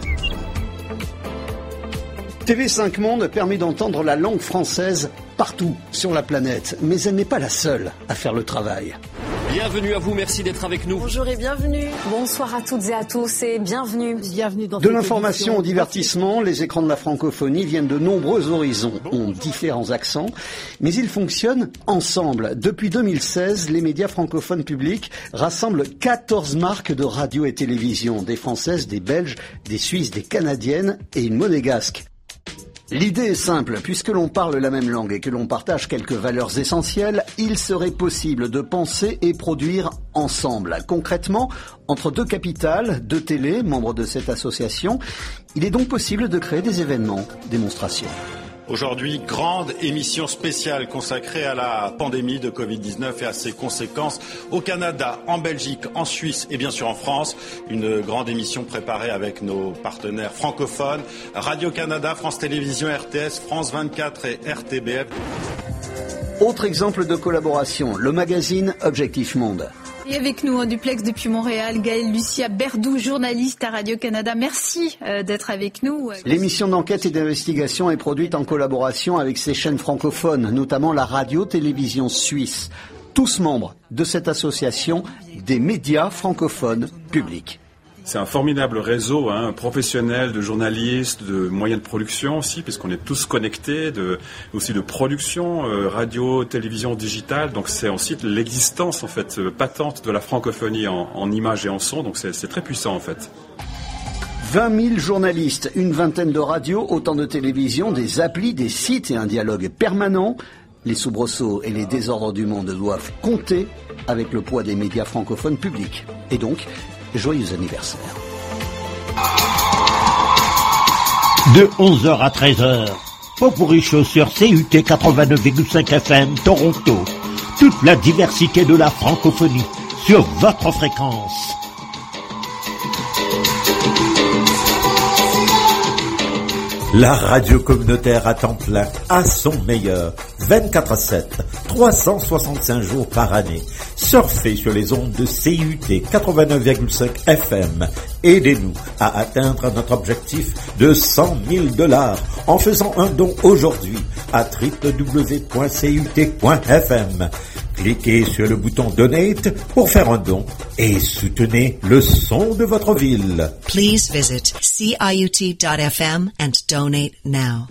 TV5 Monde permet d'entendre la langue française partout sur la planète, mais elle n'est pas la seule à faire le travail. Bienvenue à vous, merci d'être avec nous. Bonjour et bienvenue. Bonsoir à toutes et à tous et bienvenue. Bienvenue dans de l'information au divertissement, les écrans de la francophonie viennent de nombreux horizons, ont différents accents, mais ils fonctionnent ensemble. Depuis 2016, les médias francophones publics rassemblent 14 marques de radio et télévision, des françaises, des belges, des suisses, des canadiennes et une monégasque. L'idée est simple, puisque l'on parle la même langue et que l'on partage quelques valeurs essentielles, il serait possible de penser et produire ensemble. Concrètement, entre deux capitales, deux télés, membres de cette association, il est donc possible de créer des événements, démonstrations. Aujourd'hui, grande émission spéciale consacrée à la pandémie de Covid-19 et à ses conséquences au Canada, en Belgique, en Suisse et bien sûr en France. Une grande émission préparée avec nos partenaires francophones, Radio-Canada, France Télévisions, RTS, France 24 et RTBF. Autre exemple de collaboration, le magazine Objectif Monde. Et avec nous en duplex depuis Montréal, Gaëlle Lucia Berdou, journaliste à Radio-Canada. Merci d'être avec nous. L'émission d'enquête et d'investigation est produite en collaboration avec ces chaînes francophones, notamment la radio-télévision suisse. Tous membres de cette association des médias francophones publics. C'est un formidable réseau professionnel de journalistes, de moyens de production aussi, puisqu'on est tous connectés, aussi de production, radio, télévision, digitale. Donc c'est aussi l'existence en fait patente de la francophonie en images et en son. Donc c'est très puissant en fait. 20 000 journalistes, une vingtaine de radios, autant de télévisions, des applis, des sites et un dialogue permanent. Les soubresauts et les désordres du monde doivent compter avec le poids des médias francophones publics. Et donc, joyeux anniversaire. De 11h à 13h, Popurrí Show sur CUT 89,5 FM Toronto. Toute la diversité de la francophonie sur votre fréquence. La radio communautaire à temps plein, à son meilleur, 24/7, 365 jours par année. Surfez sur les ondes de CUT 89,5 FM. Aidez-nous à atteindre notre objectif de $100,000 en faisant un don aujourd'hui à www.cut.fm. Cliquez sur le bouton Donate pour faire un don et soutenez le son de votre ville. Please visit CIUT.FM and donate now.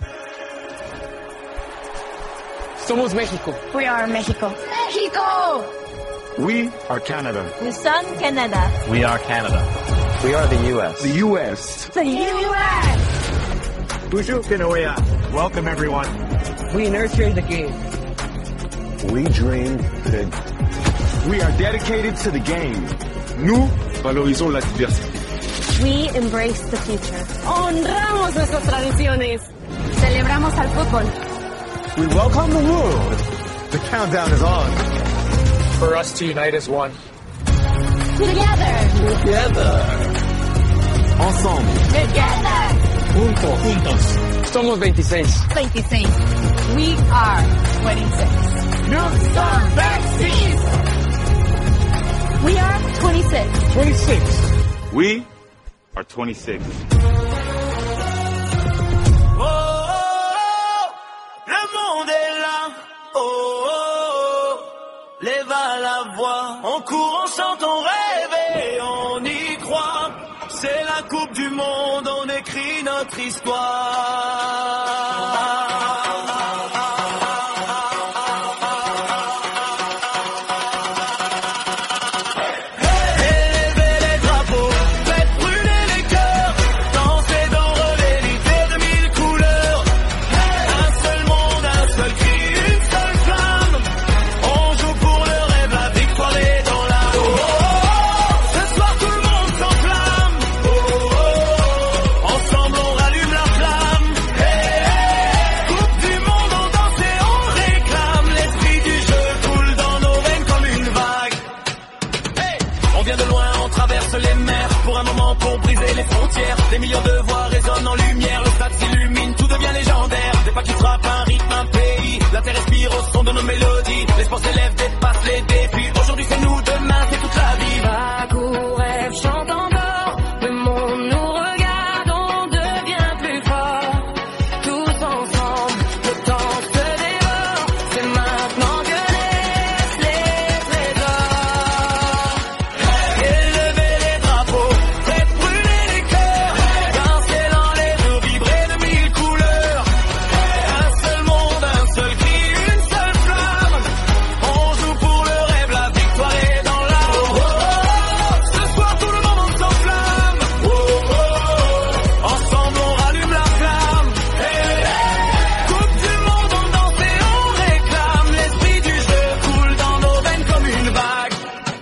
Somos México. We are Mexico. Mexico! We are Canada. Nous sommes Canada. We are Canada. We are the U.S. The U.S. The U.S. Bonjour, Kanoya. Welcome, everyone. We nurture the game. We dream big. We are dedicated to the game. Nous valorisons la diversité. We embrace the future. Honramos nuestras tradiciones. Celebramos al fútbol. We welcome the world. The countdown is on. For us to unite as one. Together. Ensemble. Together. Juntos. Somos 26. 26. We are 26. Nous sommes 26. We are 26. 26. We are 26. Le monde est là, lève à la voix, on court, on chante, on rêve et on y croit. C'est la Coupe du Monde, on écrit notre histoire. Des millions de voix résonnent en lumière, le stade s'illumine, tout devient légendaire. Des pas qui frappent un rythme, un pays, la terre respire au son de nos mélodies. L'espoir s'élève, dépasse les défis. Aujourd'hui c'est nous, demain c'est toute la vie. Bakou rêve, chante encore, le monde nous regarde, on devient plus fort. Tous ensemble, le temps se dévore, c'est maintenant que naissent les trésors. Élevez les drapeaux, faites brûler les cœurs, dansez dans les eaux, vibrez de mille couleurs. Un seul monde, un seul cri, une seule flamme. On joue pour le rêve, la victoire est dans l'âme. Ce soir tout le monde s'enflamme. Ensemble on rallume la flamme. Coupe du monde, on danse et on réclame. L'esprit du jeu coule dans nos veines comme une vague.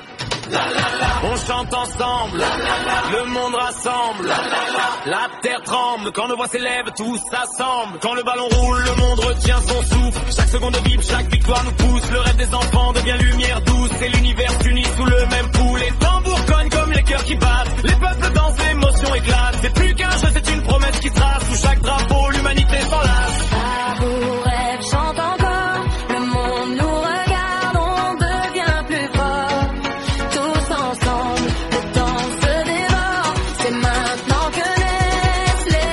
On chante ensemble, le monde rassemble. La terre tremble, quand nos voix s'élèvent, tous s'assemblent. Quand le ballon roule, le monde retient son souffle. Chaque seconde vibre, chaque victoire nous pousse. Le rêve des enfants devient lumière douce. Et l'univers s'unit sous le même coup. Les tambours cognent comme les cœurs qui battent. Les peuples dansent, l'émotion éclate. C'est plus qu'un jeu, c'est une promesse qui se trace. Sous chaque drapeau, l'humanité s'enlace. Bakou rêve, chante encore, le monde nous regarde, on devient plus fort. Tous ensemble, le temps se dévore, c'est maintenant que naissent les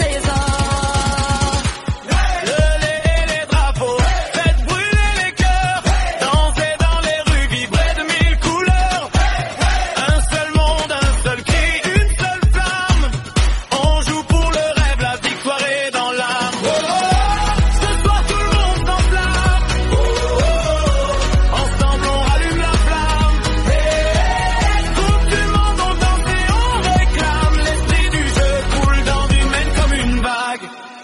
trésors. Relais et les drapeaux, faites brûler les cœurs. Dansez dans les rues, vibrez de mille couleurs. Un seul monde, un seul cri, une seule flamme. On joue pour le rêve, la victoire est dans l'âme. Ce soir tout le monde s'enflamme. Ensemble on rallume la flamme. Coupe du monde, on danse et on réclame. L'esprit du jeu coule dans une veine comme une vague.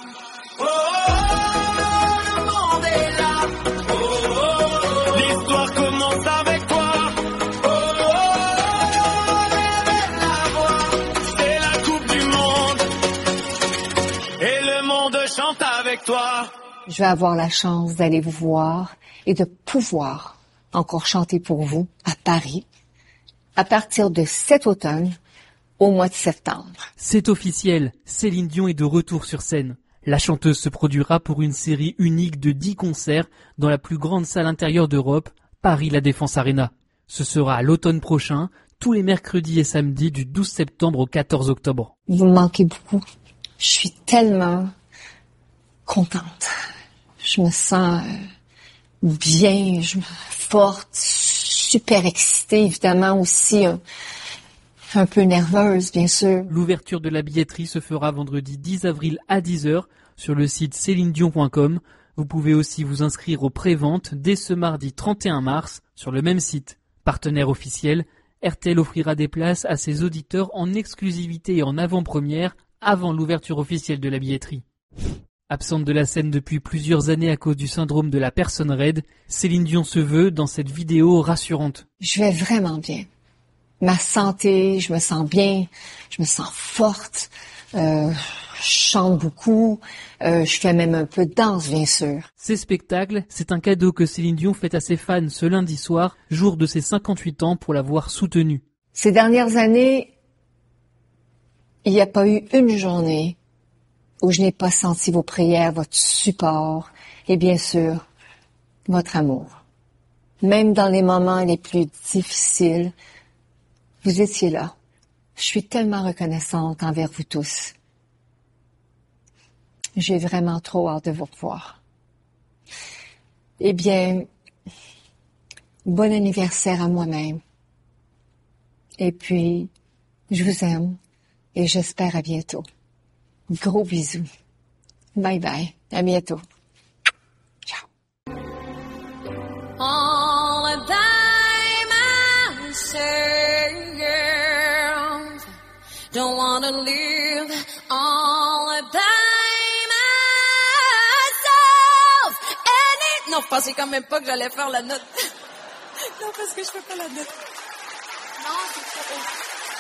Le monde est là. L'histoire commence avec toi. Lève la voix. C'est la Coupe du Monde. Et le monde chante avec toi. Je vais avoir la chance d'aller vous voir et de pouvoir encore chanter pour vous à Paris à partir de cet automne au mois de septembre. C'est officiel, Céline Dion est de retour sur scène. La chanteuse se produira pour une série unique de 10 concerts dans la plus grande salle intérieure d'Europe, Paris La Défense Arena. Ce sera à l'automne prochain, tous les mercredis et samedis du 12 septembre au 14 octobre. Vous me manquez beaucoup. Je suis tellement contente. Je me sens bien, forte, super excitée, évidemment aussi un peu nerveuse, bien sûr. L'ouverture de la billetterie se fera vendredi 10 avril à 10h sur le site célinedion.com. Vous pouvez aussi vous inscrire aux préventes dès ce mardi 31 mars sur le même site. Partenaire officiel, RTL offrira des places à ses auditeurs en exclusivité et en avant-première avant l'ouverture officielle de la billetterie. Absente de la scène depuis plusieurs années à cause du syndrome de la personne raide, Céline Dion se veut, dans cette vidéo, rassurante. Je vais vraiment bien. ma santé, je me sens bien, je me sens forte, je chante beaucoup, je fais même un peu de danse, bien sûr. Ces spectacles, c'est un cadeau que Céline Dion fait à ses fans ce lundi soir, jour de ses 58 ans, pour l'avoir soutenue. Ces dernières années, il n'y a pas eu une journée où je n'ai pas senti vos prières, votre support et bien sûr, votre amour. Même dans les moments les plus difficiles, vous étiez là. Je suis tellement reconnaissante envers vous tous. J'ai vraiment trop hâte de vous revoir. Eh bien, bon anniversaire à moi-même. Et puis, je vous aime et j'espère à bientôt. Gros bisous. Bye bye. À bientôt. Ciao. All the time I serve, don't wanna live all the time myself. Non, je pensais quand même pas que j'allais faire la note. Non, parce que je fais pas la note. Non, c'est trop haut.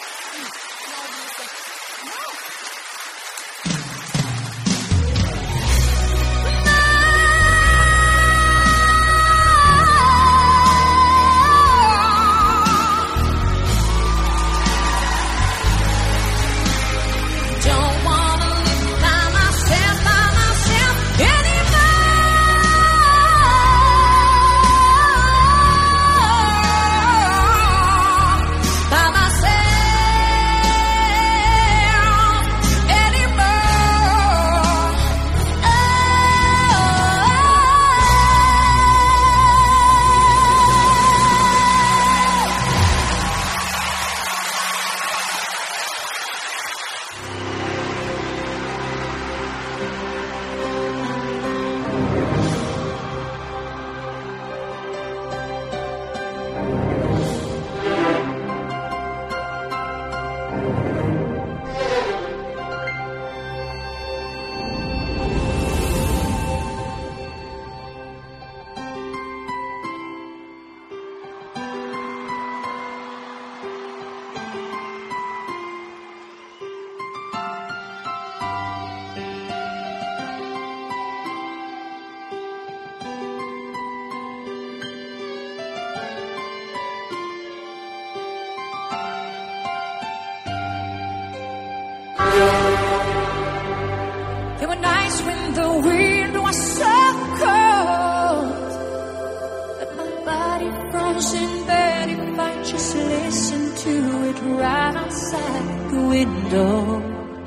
There were nights when the wind was so cold that my body froze in bed if I just listened to it right outside the window.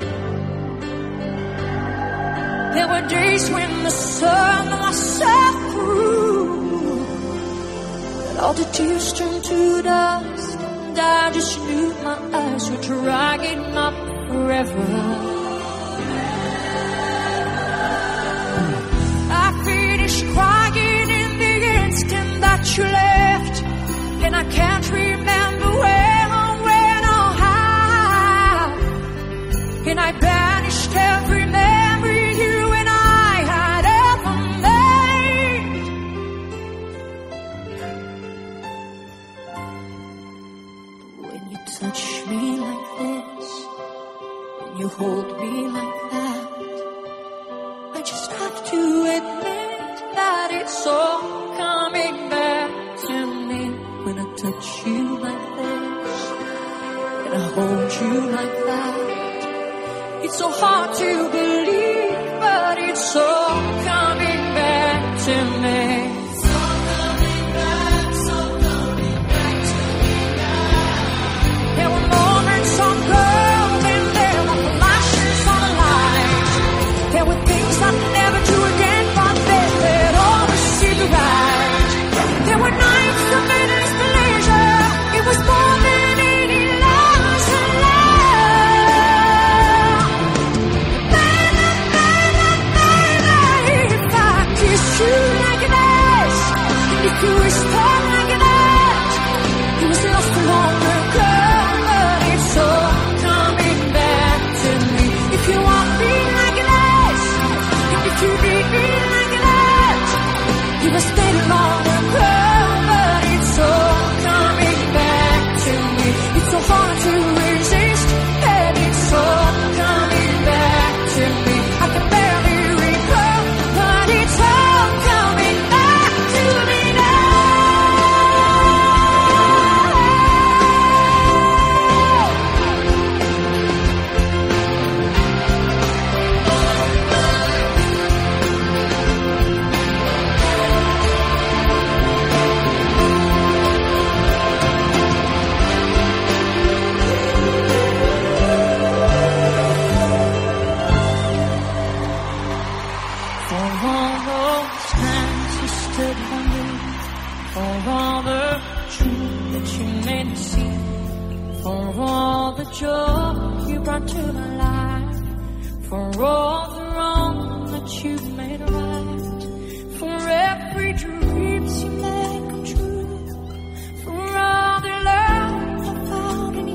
There were days when the sun was so cruel that all the tears turned to dust, and I just knew my eyes were drying up forever. Crying in the instant that you left, and I can't remember when or how, and I banished every memory you and I had ever made. When you touch me like this, when you hold me like that, I just have to admit that it's all coming back to me. When I touch you like this, and I hold you like that, it's so hard to believe, but it's all coming back to me. It's all coming back to me now. There were moments on gold, and there were flashes on the light. There were things I'd never do again, but they'd always seem right. There were nights of endless pleasure. It was more than any loss and love. Baby, baby, baby, if I kiss you like this, if you whisper like that, it was lost long ago, but it's all coming back to me. If you want me like this, if you need me like that, you must stay long ago, but it's all coming back to me. It's reflected on me, for all the truth that you made me see, for all the joy you brought to my life, for all the wrong that you made right, for every dreams you made come true, for all the love I found in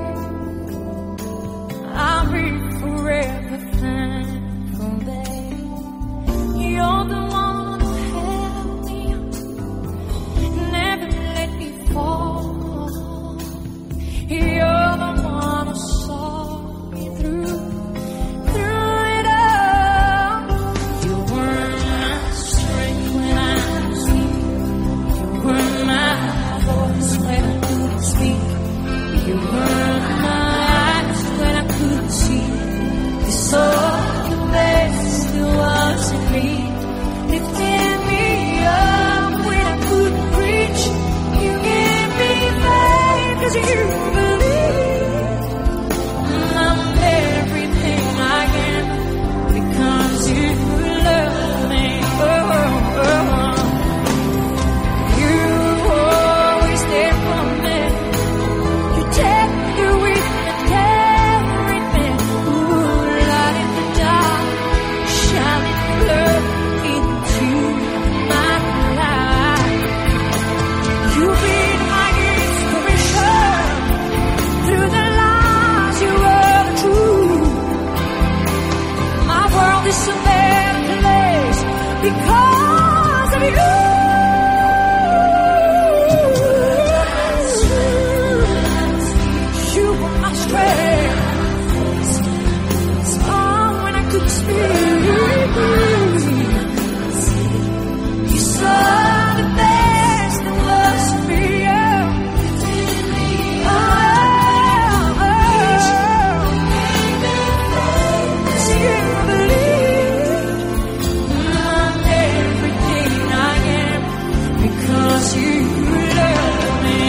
you. I'll be forever thankful, babe. You're the one who held me up, never let me fall. You're the one who saw me through it all. You were my strength when I was weak. You were my voice when I couldn't speak. You were my eyes when I couldn't see. You saw the best there was in me, lifting me up when I couldn't reach. You gave me faith 'cause you believe I'm everything I am because you love me. You always there for me. You take the weak and carry me. Ooh, light in the dark, shining love into my life. You've been my inspiration. Through the lies, you were the truth. My world is a better place because of you. You were my strength. Oh, when I couldn't speak, you saw the best that was in me. You believe I'm everything I am because you love me.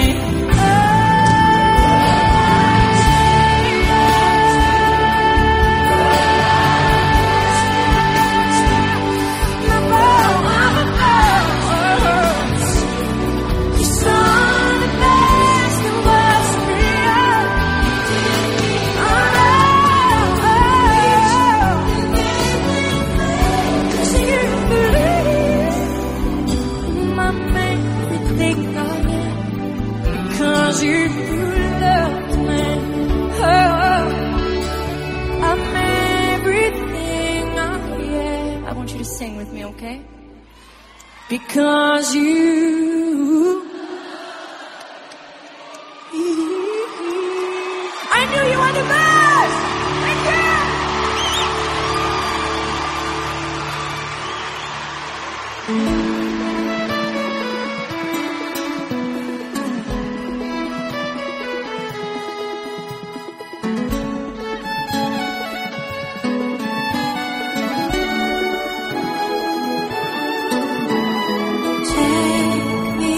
You saw the best that was in me. You believe I'm everything I am because you loved me. Oh, I'm everything I am. I want you to sing with me, okay? Because you. I knew you were the best. Thank you. Take me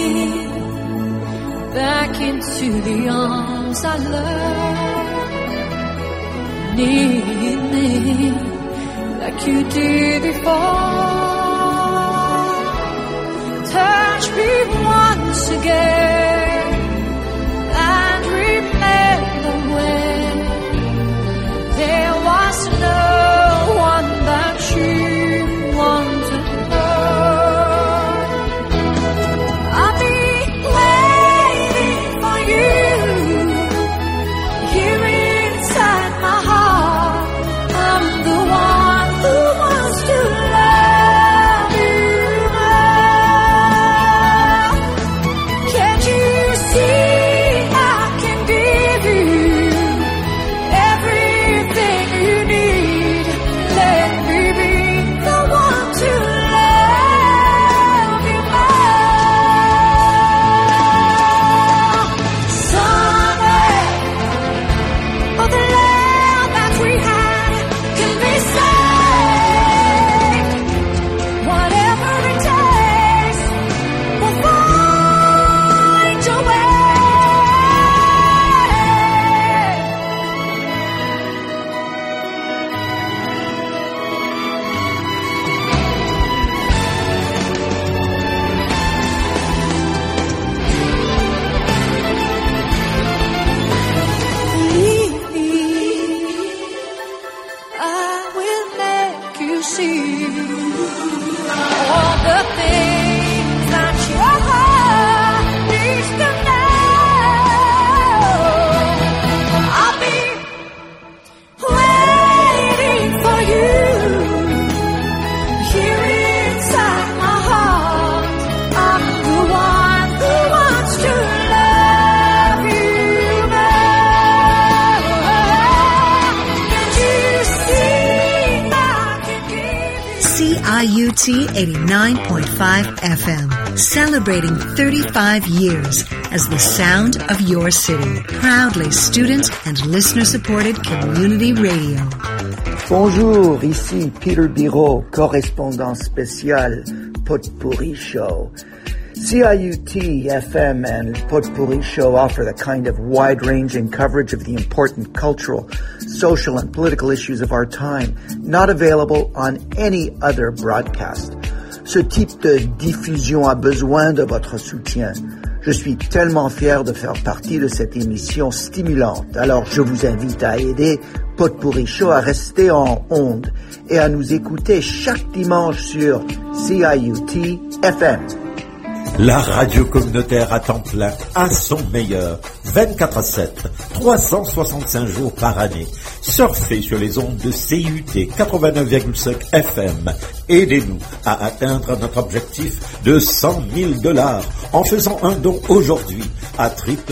back into the arms I love. Need me like you did before. Touch me once again and remember when there was no one that you wanted more. I'll be waiting for you here inside my heart. I'm the one who wants to love you more. CIUT 89.5 FM, celebrating 35 years as the sound of your city. Proudly student and listener-supported community radio. Bonjour, ici Peter Biro, correspondant spécial Potpourri Show. CIUT FM and Potpourri Show offer the kind of wide-ranging coverage of the important cultural, social, and political issues of our time, not available on any other broadcast. Ce type de diffusion a besoin de votre soutien. Je suis tellement fier de faire partie de cette émission stimulante. Alors je vous invite à aider Potpourri Show à rester en ondes et à nous écouter chaque dimanche sur CIUT FM. La radio communautaire à temps plein, à son meilleur, 24/7, 365 jours par année. Surfez sur les ondes de CIUT 89,5 FM. Aidez-nous à atteindre notre objectif de $100,000 en faisant un don aujourd'hui à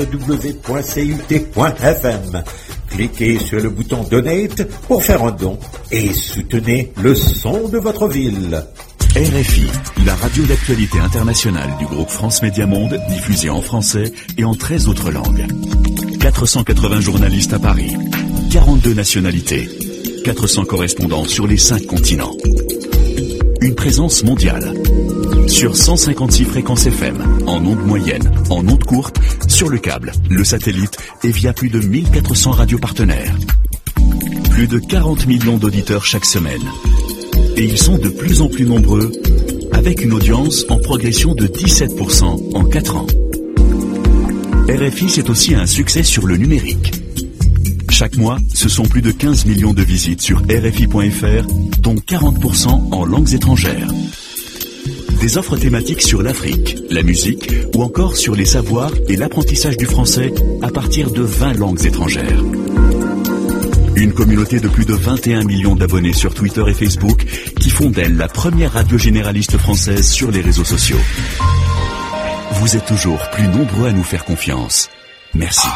www.cut.fm. Cliquez sur le bouton Donate pour faire un don et soutenez le son de votre ville. RFI, la radio d'actualité internationale du groupe France Média Monde, diffusée en français et en 13 autres langues. 480 journalistes à Paris, 42 nationalités, 400 correspondants sur les 5 continents. Une présence mondiale. Sur 156 fréquences FM, en ondes moyennes, en ondes courtes, sur le câble, le satellite et via plus de 1400 radios partenaires. Plus de 40 millions d'auditeurs chaque semaine. Et ils sont de plus en plus nombreux, avec une audience en progression de 17% en 4 ans. RFI, c'est aussi un succès sur le numérique. Chaque mois, ce sont plus de 15 millions de visites sur RFI.fr, dont 40% en langues étrangères. Des offres thématiques sur l'Afrique, la musique ou encore sur les savoirs et l'apprentissage du français à partir de 20 langues étrangères. Une communauté de plus de 21 millions d'abonnés sur Twitter et Facebook qui font d'elle la première radio généraliste française sur les réseaux sociaux. Vous êtes toujours plus nombreux à nous faire confiance. Merci.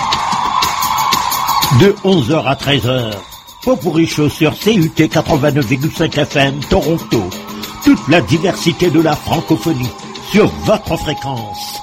De 11h à 13h, Potpourri Show sur CUT 89,5 FM Toronto. Toute la diversité de la francophonie sur votre fréquence.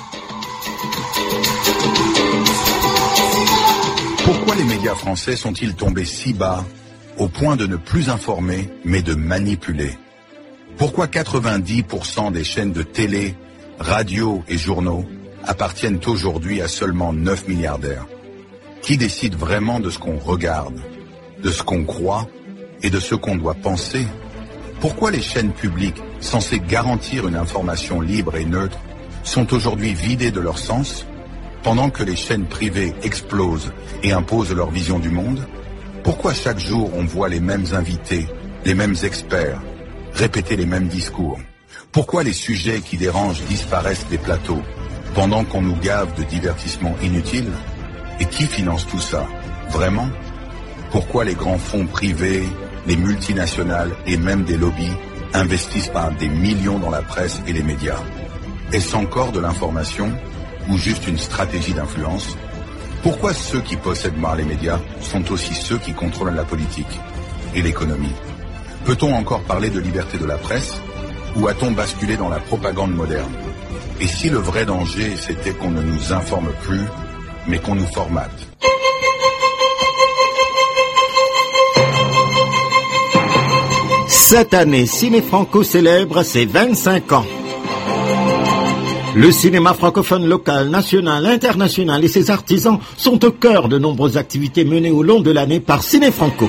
Pourquoi les médias français sont-ils tombés si bas, au point de ne plus informer, mais de manipuler? Pourquoi 90% des chaînes de télé, radio et journaux appartiennent aujourd'hui à seulement 9 milliardaires? Qui décide vraiment de ce qu'on regarde, de ce qu'on croit et de ce qu'on doit penser? Pourquoi les chaînes publiques, censées garantir une information libre et neutre, sont aujourd'hui vidées de leur sens, pendant que les chaînes privées explosent et imposent leur vision du monde? Pourquoi chaque jour on voit les mêmes invités, les mêmes experts, répéter les mêmes discours? Pourquoi les sujets qui dérangent disparaissent des plateaux, pendant qu'on nous gave de divertissements inutiles? Et qui finance tout ça, vraiment? Pourquoi les grands fonds privés, les multinationales et même des lobbies investissent par des millions dans la presse et les médias? Est-ce encore de l'information ou juste une stratégie d'influence? Pourquoi ceux qui possèdent mal les médias sont aussi ceux qui contrôlent la politique et l'économie? Peut-on encore parler de liberté de la presse ou a-t-on basculé dans la propagande moderne? Et si le vrai danger c'était qu'on ne nous informe plus, mais qu'on nous formate? Cette année, Ciné Franco célèbre ses 25 ans. Le cinéma francophone local, national, international et ses artisans sont au cœur de nombreuses activités menées au long de l'année par Ciné Franco.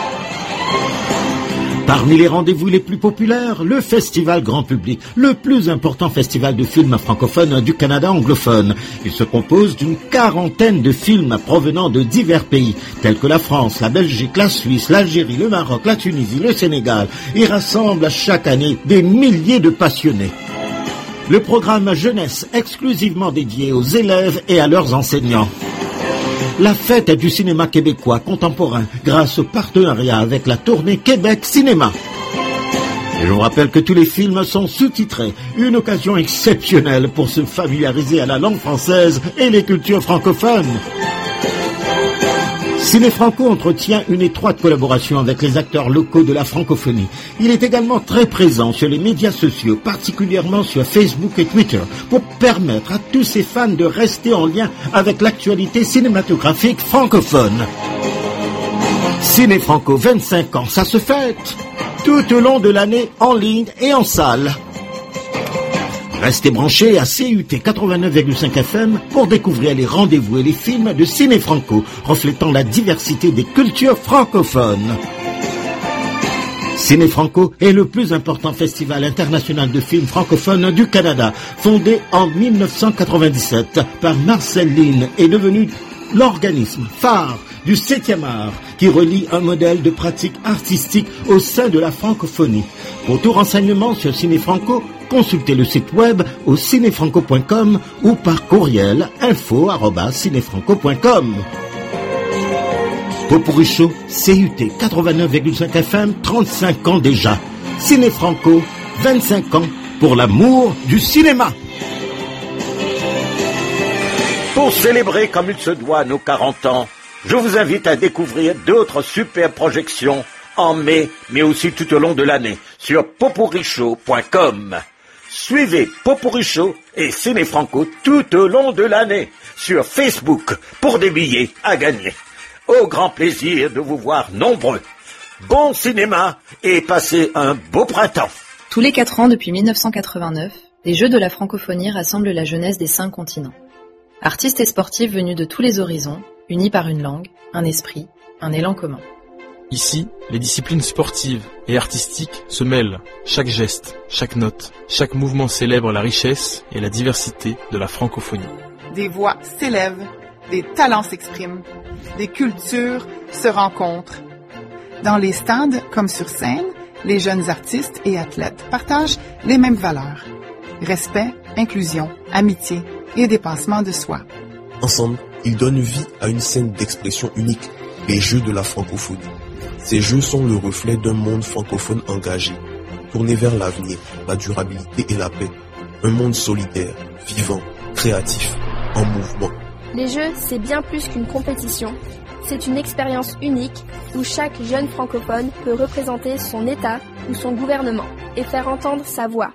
Parmi les rendez-vous les plus populaires, le festival grand public, le plus important festival de films francophones du Canada anglophone. Il se compose d'une 40aine de films provenant de divers pays, tels que la France, la Belgique, la Suisse, l'Algérie, le Maroc, la Tunisie, le Sénégal, et rassemble chaque année des milliers de passionnés. Le programme jeunesse exclusivement dédié aux élèves et à leurs enseignants. La fête du cinéma québécois contemporain grâce au partenariat avec la tournée Québec Cinéma. Et je vous rappelle que tous les films sont sous-titrés, une occasion exceptionnelle pour se familiariser à la langue française et les cultures francophones. Ciné Franco entretient une étroite collaboration avec les acteurs locaux de la francophonie. Il est également très présent sur les médias sociaux, particulièrement sur Facebook et Twitter, pour permettre à tous ses fans de rester en lien avec l'actualité cinématographique francophone. Ciné Franco, 25 ans, ça se fête tout au long de l'année, en ligne et en salle. Restez branchés à CUT 89,5 FM pour découvrir les rendez-vous et les films de Ciné Franco, reflétant la diversité des cultures francophones. Ciné Franco est le plus important festival international de films francophones du Canada, fondé en 1997 par Marcel Lynn, est devenu l'organisme phare du 7e art qui relie un modèle de pratique artistique au sein de la francophonie. Pour tout renseignement sur Ciné Franco, consultez le site web au cinefranco.com ou par courriel info@cinefranco.com. Popurrí Show, CUT 89,5 FM, 35 ans déjà. Ciné Franco, 25 ans pour l'amour du cinéma. Pour célébrer comme il se doit nos 40 ans, je vous invite à découvrir d'autres super projections en mai, mais aussi tout au long de l'année, sur popurryshow.com. Suivez Popurrí Show et Ciné Franco tout au long de l'année, sur Facebook, pour des billets à gagner. Au grand plaisir de vous voir nombreux. Bon cinéma et passez un beau printemps. Tous les 4 ans depuis 1989, les Jeux de la francophonie rassemblent la jeunesse des 5 continents. Artistes et sportifs venus de tous les horizons, unis par une langue, un esprit, un élan commun. Ici, les disciplines sportives et artistiques se mêlent. Chaque geste, chaque note, chaque mouvement célèbre la richesse et la diversité de la francophonie. Des voix s'élèvent, des talents s'expriment, des cultures se rencontrent. Dans les stades comme sur scène, les jeunes artistes et athlètes partagent les mêmes valeurs. Respect, inclusion, amitié et dépassement de soi. Ensemble, ils donnent vie à une scène d'expression unique, les Jeux de la francophonie. Ces Jeux sont le reflet d'un monde francophone engagé, tourné vers l'avenir, la durabilité et la paix. Un monde solidaire, vivant, créatif, en mouvement. Les Jeux, c'est bien plus qu'une compétition. C'est une expérience unique où chaque jeune francophone peut représenter son État ou son gouvernement et faire entendre sa voix.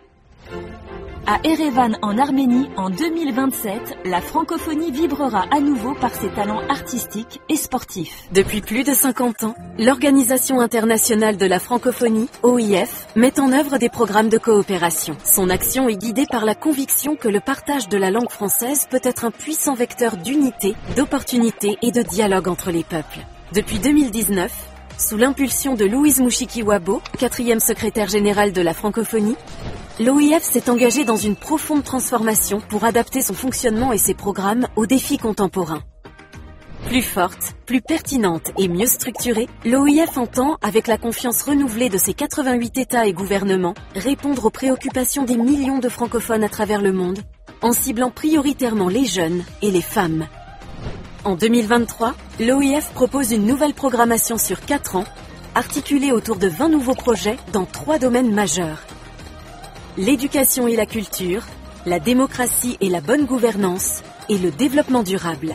À Erevan en Arménie en 2027, la francophonie vibrera à nouveau par ses talents artistiques et sportifs. Depuis plus de 50 ans, l'Organisation internationale de la francophonie, OIF, met en œuvre des programmes de coopération. Son action est guidée par la conviction que le partage de la langue française peut être un puissant vecteur d'unité, d'opportunité et de dialogue entre les peuples. Depuis 2019, sous l'impulsion de Louise Mushikiwabo, 4e secrétaire générale de la francophonie, l'OIF s'est engagé dans une profonde transformation pour adapter son fonctionnement et ses programmes aux défis contemporains. Plus forte, plus pertinente et mieux structurée, l'OIF entend, avec la confiance renouvelée de ses 88 États et gouvernements, répondre aux préoccupations des millions de francophones à travers le monde, en ciblant prioritairement les jeunes et les femmes. En 2023, l'OIF propose une nouvelle programmation sur 4 ans, articulée autour de 20 nouveaux projets dans 3 domaines majeurs. L'éducation et la culture, la démocratie et la bonne gouvernance, et le développement durable.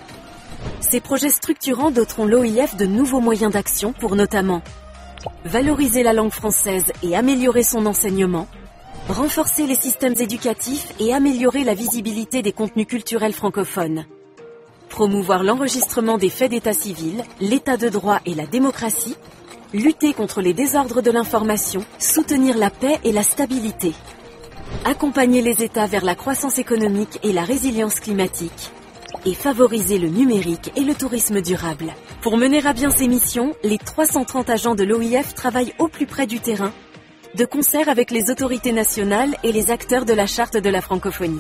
Ces projets structurants doteront l'OIF de nouveaux moyens d'action pour notamment valoriser la langue française et améliorer son enseignement, renforcer les systèmes éducatifs et améliorer la visibilité des contenus culturels francophones, promouvoir l'enregistrement des faits d'état civil, l'état de droit et la démocratie, lutter contre les désordres de l'information, soutenir la paix et la stabilité, accompagner les États vers la croissance économique et la résilience climatique, et favoriser le numérique et le tourisme durable. Pour mener à bien ces missions, les 330 agents de l'OIF travaillent au plus près du terrain, de concert avec les autorités nationales et les acteurs de la Charte de la francophonie.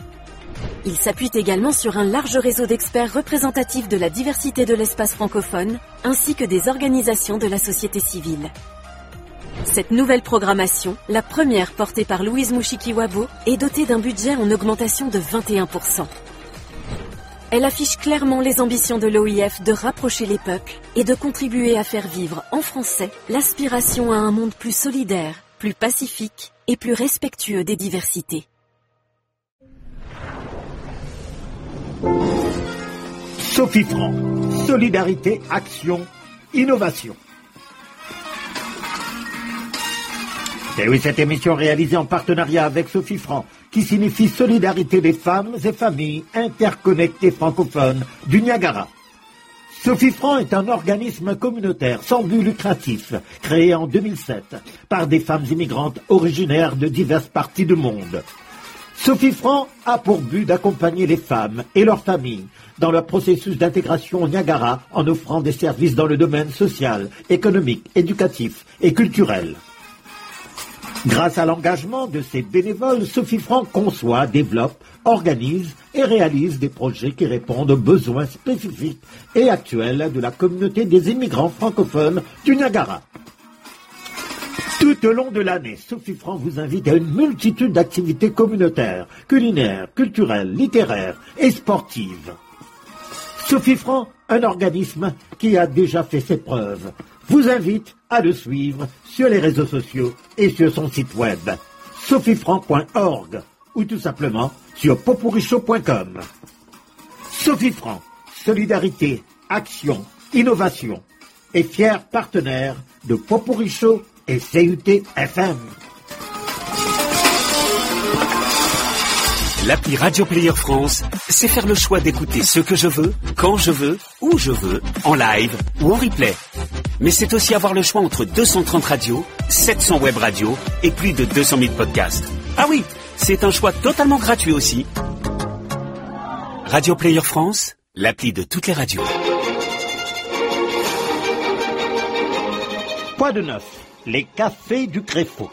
Ils s'appuient également sur un large réseau d'experts représentatifs de la diversité de l'espace francophone, ainsi que des organisations de la société civile. Cette nouvelle programmation, la première portée par Louise Mushikiwabo, est dotée d'un budget en augmentation de 21%. Elle affiche clairement les ambitions de l'OIF de rapprocher les peuples et de contribuer à faire vivre en français l'aspiration à un monde plus solidaire, plus pacifique et plus respectueux des diversités. Sophie Franck, solidarité, action, innovation. Et oui, cette émission réalisée en partenariat avec Sophie Franc, qui signifie Solidarité des femmes et familles interconnectées francophones du Niagara. Sophie Franc est un organisme communautaire sans but lucratif, créé en 2007 par des femmes immigrantes originaires de diverses parties du monde. Sophie Franc a pour but d'accompagner les femmes et leurs familles dans leur processus d'intégration au Niagara en offrant des services dans le domaine social, économique, éducatif et culturel. Grâce à l'engagement de ses bénévoles, Sophie Franc conçoit, développe, organise et réalise des projets qui répondent aux besoins spécifiques et actuels de la communauté des immigrants francophones du Niagara. Tout au long de l'année, Sophie Franc vous invite à une multitude d'activités communautaires, culinaires, culturelles, littéraires et sportives. Sophie Franc, un organisme qui a déjà fait ses preuves, vous invite à le suivre sur les réseaux sociaux et sur son site web sophiefranc.org ou tout simplement sur popourichaud.com. Sophie Franc, solidarité, action, innovation et fier partenaire de Popourichaud et CUT FM. L'appli Radio Player France, c'est faire le choix d'écouter ce que je veux, quand je veux, où je veux, en live ou en replay. Mais c'est aussi avoir le choix entre 230 radios, 700 web radios et plus de 200 000 podcasts. Ah oui, c'est un choix totalement gratuit aussi. Radio Player France, l'appli de toutes les radios. Quoi de neuf? Les cafés du Créfau.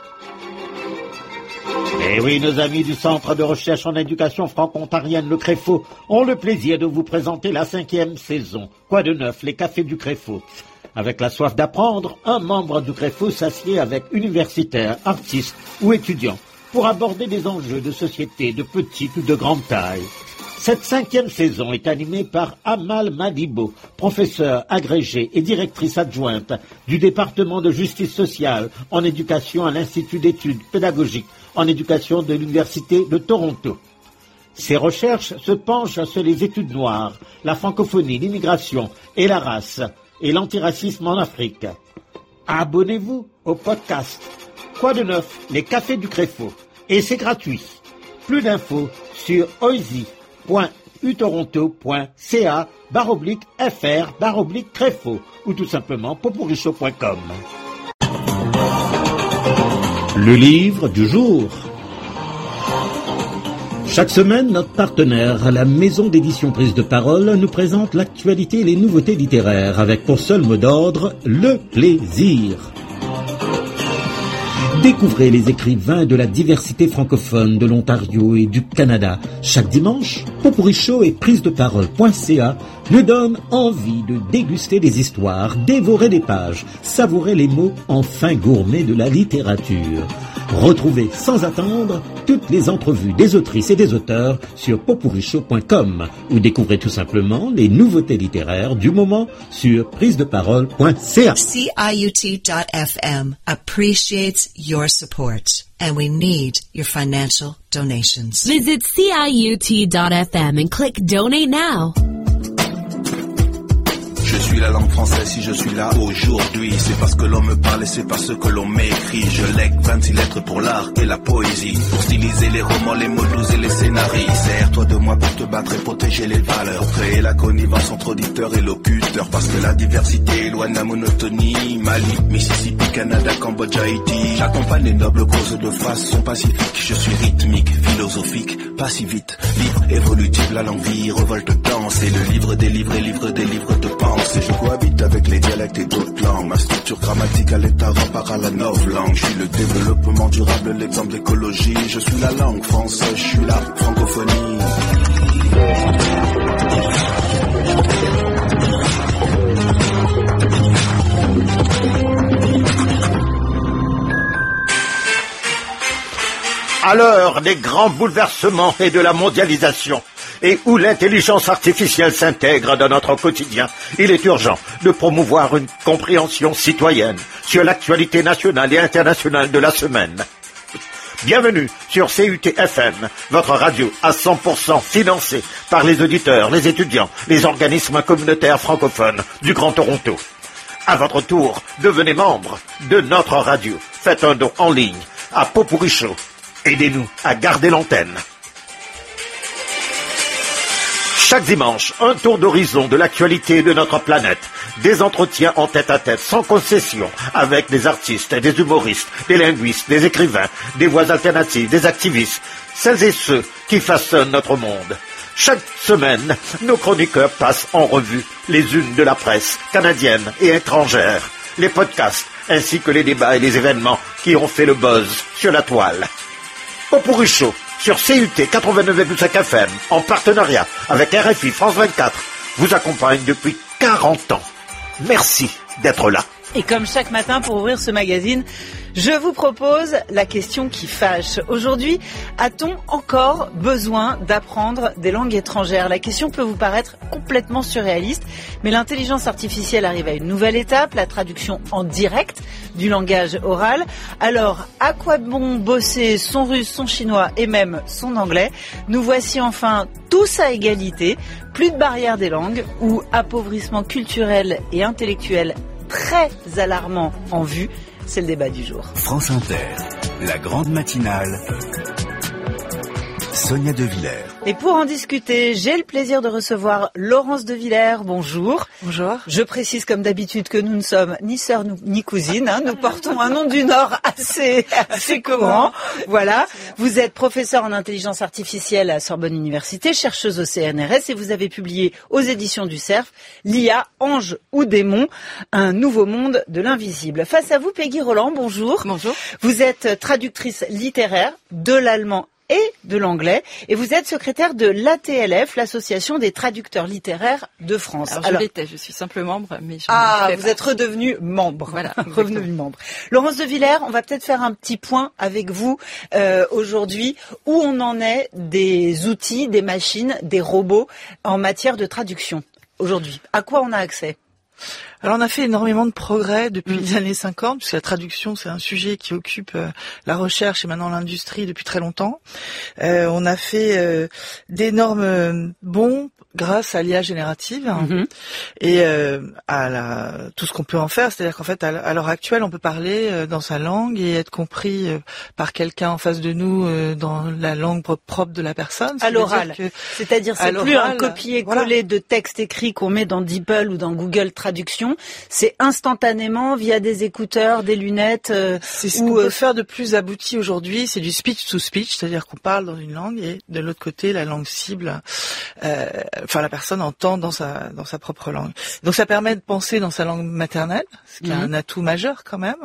Eh oui, nos amis du Centre de recherche en éducation franco-ontarienne, le Créfau, ont le plaisir de vous présenter la 5e saison. Quoi de neuf? Les cafés du Créfau. Avec la soif d'apprendre, un membre du Créfau s'assied avec universitaires, artistes ou étudiants pour aborder des enjeux de société de petite ou de grande taille. Cette 5e saison est animée par Amal Madibo, professeure agrégée et directrice adjointe du département de justice sociale en éducation à l'Institut d'études pédagogiques en éducation de l'Université de Toronto. Ses recherches se penchent sur les études noires, la francophonie, l'immigration et la race et l'antiracisme en Afrique. Abonnez-vous au podcast Quoi de neuf? Les cafés du Créfau. Et c'est gratuit. Plus d'infos sur oisy.utoronto.ca/fr/Créfau ou tout simplement popourichaud.com. Le livre du jour. Chaque semaine, notre partenaire, la maison d'édition Prise de Parole, nous présente l'actualité et les nouveautés littéraires avec pour seul mot d'ordre le plaisir. Découvrez les écrivains de la diversité francophone de l'Ontario et du Canada. Chaque dimanche, Popourichaud et prisedeparole.ca nous donnent envie de déguster des histoires, dévorer des pages, savourer les mots en fin gourmet de la littérature. Retrouvez sans attendre toutes les entrevues des autrices et des auteurs sur popourichaud.com ou découvrez tout simplement les nouveautés littéraires du moment sur prisedeparole.ca. CIUT.FM appreciates your support, and we need your financial donations. Visit CIUT.FM and click Donate Now. Je suis la langue française si je suis là aujourd'hui. C'est parce que l'on me parle et c'est parce que l'on m'écrit. Je lègue 26 lettres pour l'art et la poésie, pour styliser les romans, les mots doux et les scénarios. Sers-toi de moi pour te battre et protéger les valeurs, pour créer la connivence entre auditeurs et locuteurs. Parce que la diversité éloigne la monotonie. Mali, Mississippi, Canada, Cambodge, Haïti. J'accompagne les nobles causes de façon pacifique. Je suis rythmique, philosophique, pas si vite. Libre, évolutif, la langue vie, revolte, danse. Et le livre des livres et livre des livres de pensée. Je cohabite avec les dialectes et d'autres langues. Ma structure grammaticale est à rapport à la novlangue. Je suis le développement durable, l'exemple d'écologie. Je suis la langue française, je suis la francophonie. À l'heure des grands bouleversements et de la mondialisation, et où l'intelligence artificielle s'intègre dans notre quotidien, il est urgent de promouvoir une compréhension citoyenne sur l'actualité nationale et internationale de la semaine. Bienvenue sur CUT-FM, votre radio à 100% financée par les auditeurs, les étudiants, les organismes communautaires francophones du Grand Toronto. À votre tour, devenez membre de notre radio. Faites un don en ligne à Pot Pourri Show. Aidez-nous à garder l'antenne. Chaque dimanche, un tour d'horizon de l'actualité de notre planète. Des entretiens en tête-à-tête, sans concession, avec des artistes, des humoristes, des linguistes, des écrivains, des voix alternatives, des activistes, celles et ceux qui façonnent notre monde. Chaque semaine, nos chroniqueurs passent en revue les unes de la presse canadienne et étrangère, les podcasts, ainsi que les débats et les événements qui ont fait le buzz sur la toile. Pot Pourri Show sur CUT 89,5 FM, en partenariat avec RFI France 24, vous accompagne depuis 40 ans. Merci d'être là. Et comme chaque matin pour ouvrir ce magazine, je vous propose la question qui fâche. Aujourd'hui, a-t-on encore besoin d'apprendre des langues étrangères ? La question peut vous paraître complètement surréaliste, mais l'intelligence artificielle arrive à une nouvelle étape, la traduction en direct du langage oral. Alors, à quoi bon bosser son russe, son chinois et même son anglais ? Nous voici enfin tous à égalité, plus de barrières des langues ou appauvrissement culturel et intellectuel très alarmant en vue. C'est le débat du jour. France Inter, la grande matinale. Sonia De Villers. Et pour en discuter, j'ai le plaisir de recevoir Laurence De Villers. Bonjour. Bonjour. Je précise comme d'habitude que nous ne sommes ni sœurs ni cousines. Hein. Nous portons un nom du Nord assez courant. Voilà. Vous êtes professeur en intelligence artificielle à Sorbonne Université, chercheuse au CNRS et vous avez publié aux éditions du Cerf l'IA, ange ou démon, un nouveau monde de l'invisible. Face à vous, Peggy Roland. Bonjour. Bonjour. Vous êtes traductrice littéraire de l'allemand et de l'anglais, et vous êtes secrétaire de l'ATLF, l'Association des traducteurs littéraires de France. Alors, je suis simple membre, mais vous êtes redevenu membre. Voilà, revenu membre. Laurence De Villers, on va peut-être faire un petit point avec vous aujourd'hui, où on en est des outils, des machines, des robots en matière de traduction aujourd'hui. À quoi on a accès ? Alors on a fait énormément de progrès depuis les années 50, puisque la traduction c'est un sujet qui occupe la recherche et maintenant l'industrie depuis très longtemps. On a fait d'énormes bons grâce à l'IA générative et à tout ce qu'on peut en faire. C'est-à-dire qu'en fait à l'heure actuelle on peut parler dans sa langue et être compris par quelqu'un en face de nous dans la langue propre de la personne. À l'oral. C'est-à-dire c'est plus un copier-coller de texte écrit qu'on met dans DeepL ou dans Google Traduction. C'est instantanément via des écouteurs, des lunettes. C'est ce qu'on peut faire de plus abouti aujourd'hui. C'est du speech to speech, c'est-à-dire qu'on parle dans une langue et de l'autre côté la langue cible, la personne entend dans sa propre langue. Donc ça permet de penser dans sa langue maternelle, ce qui est un atout majeur quand même.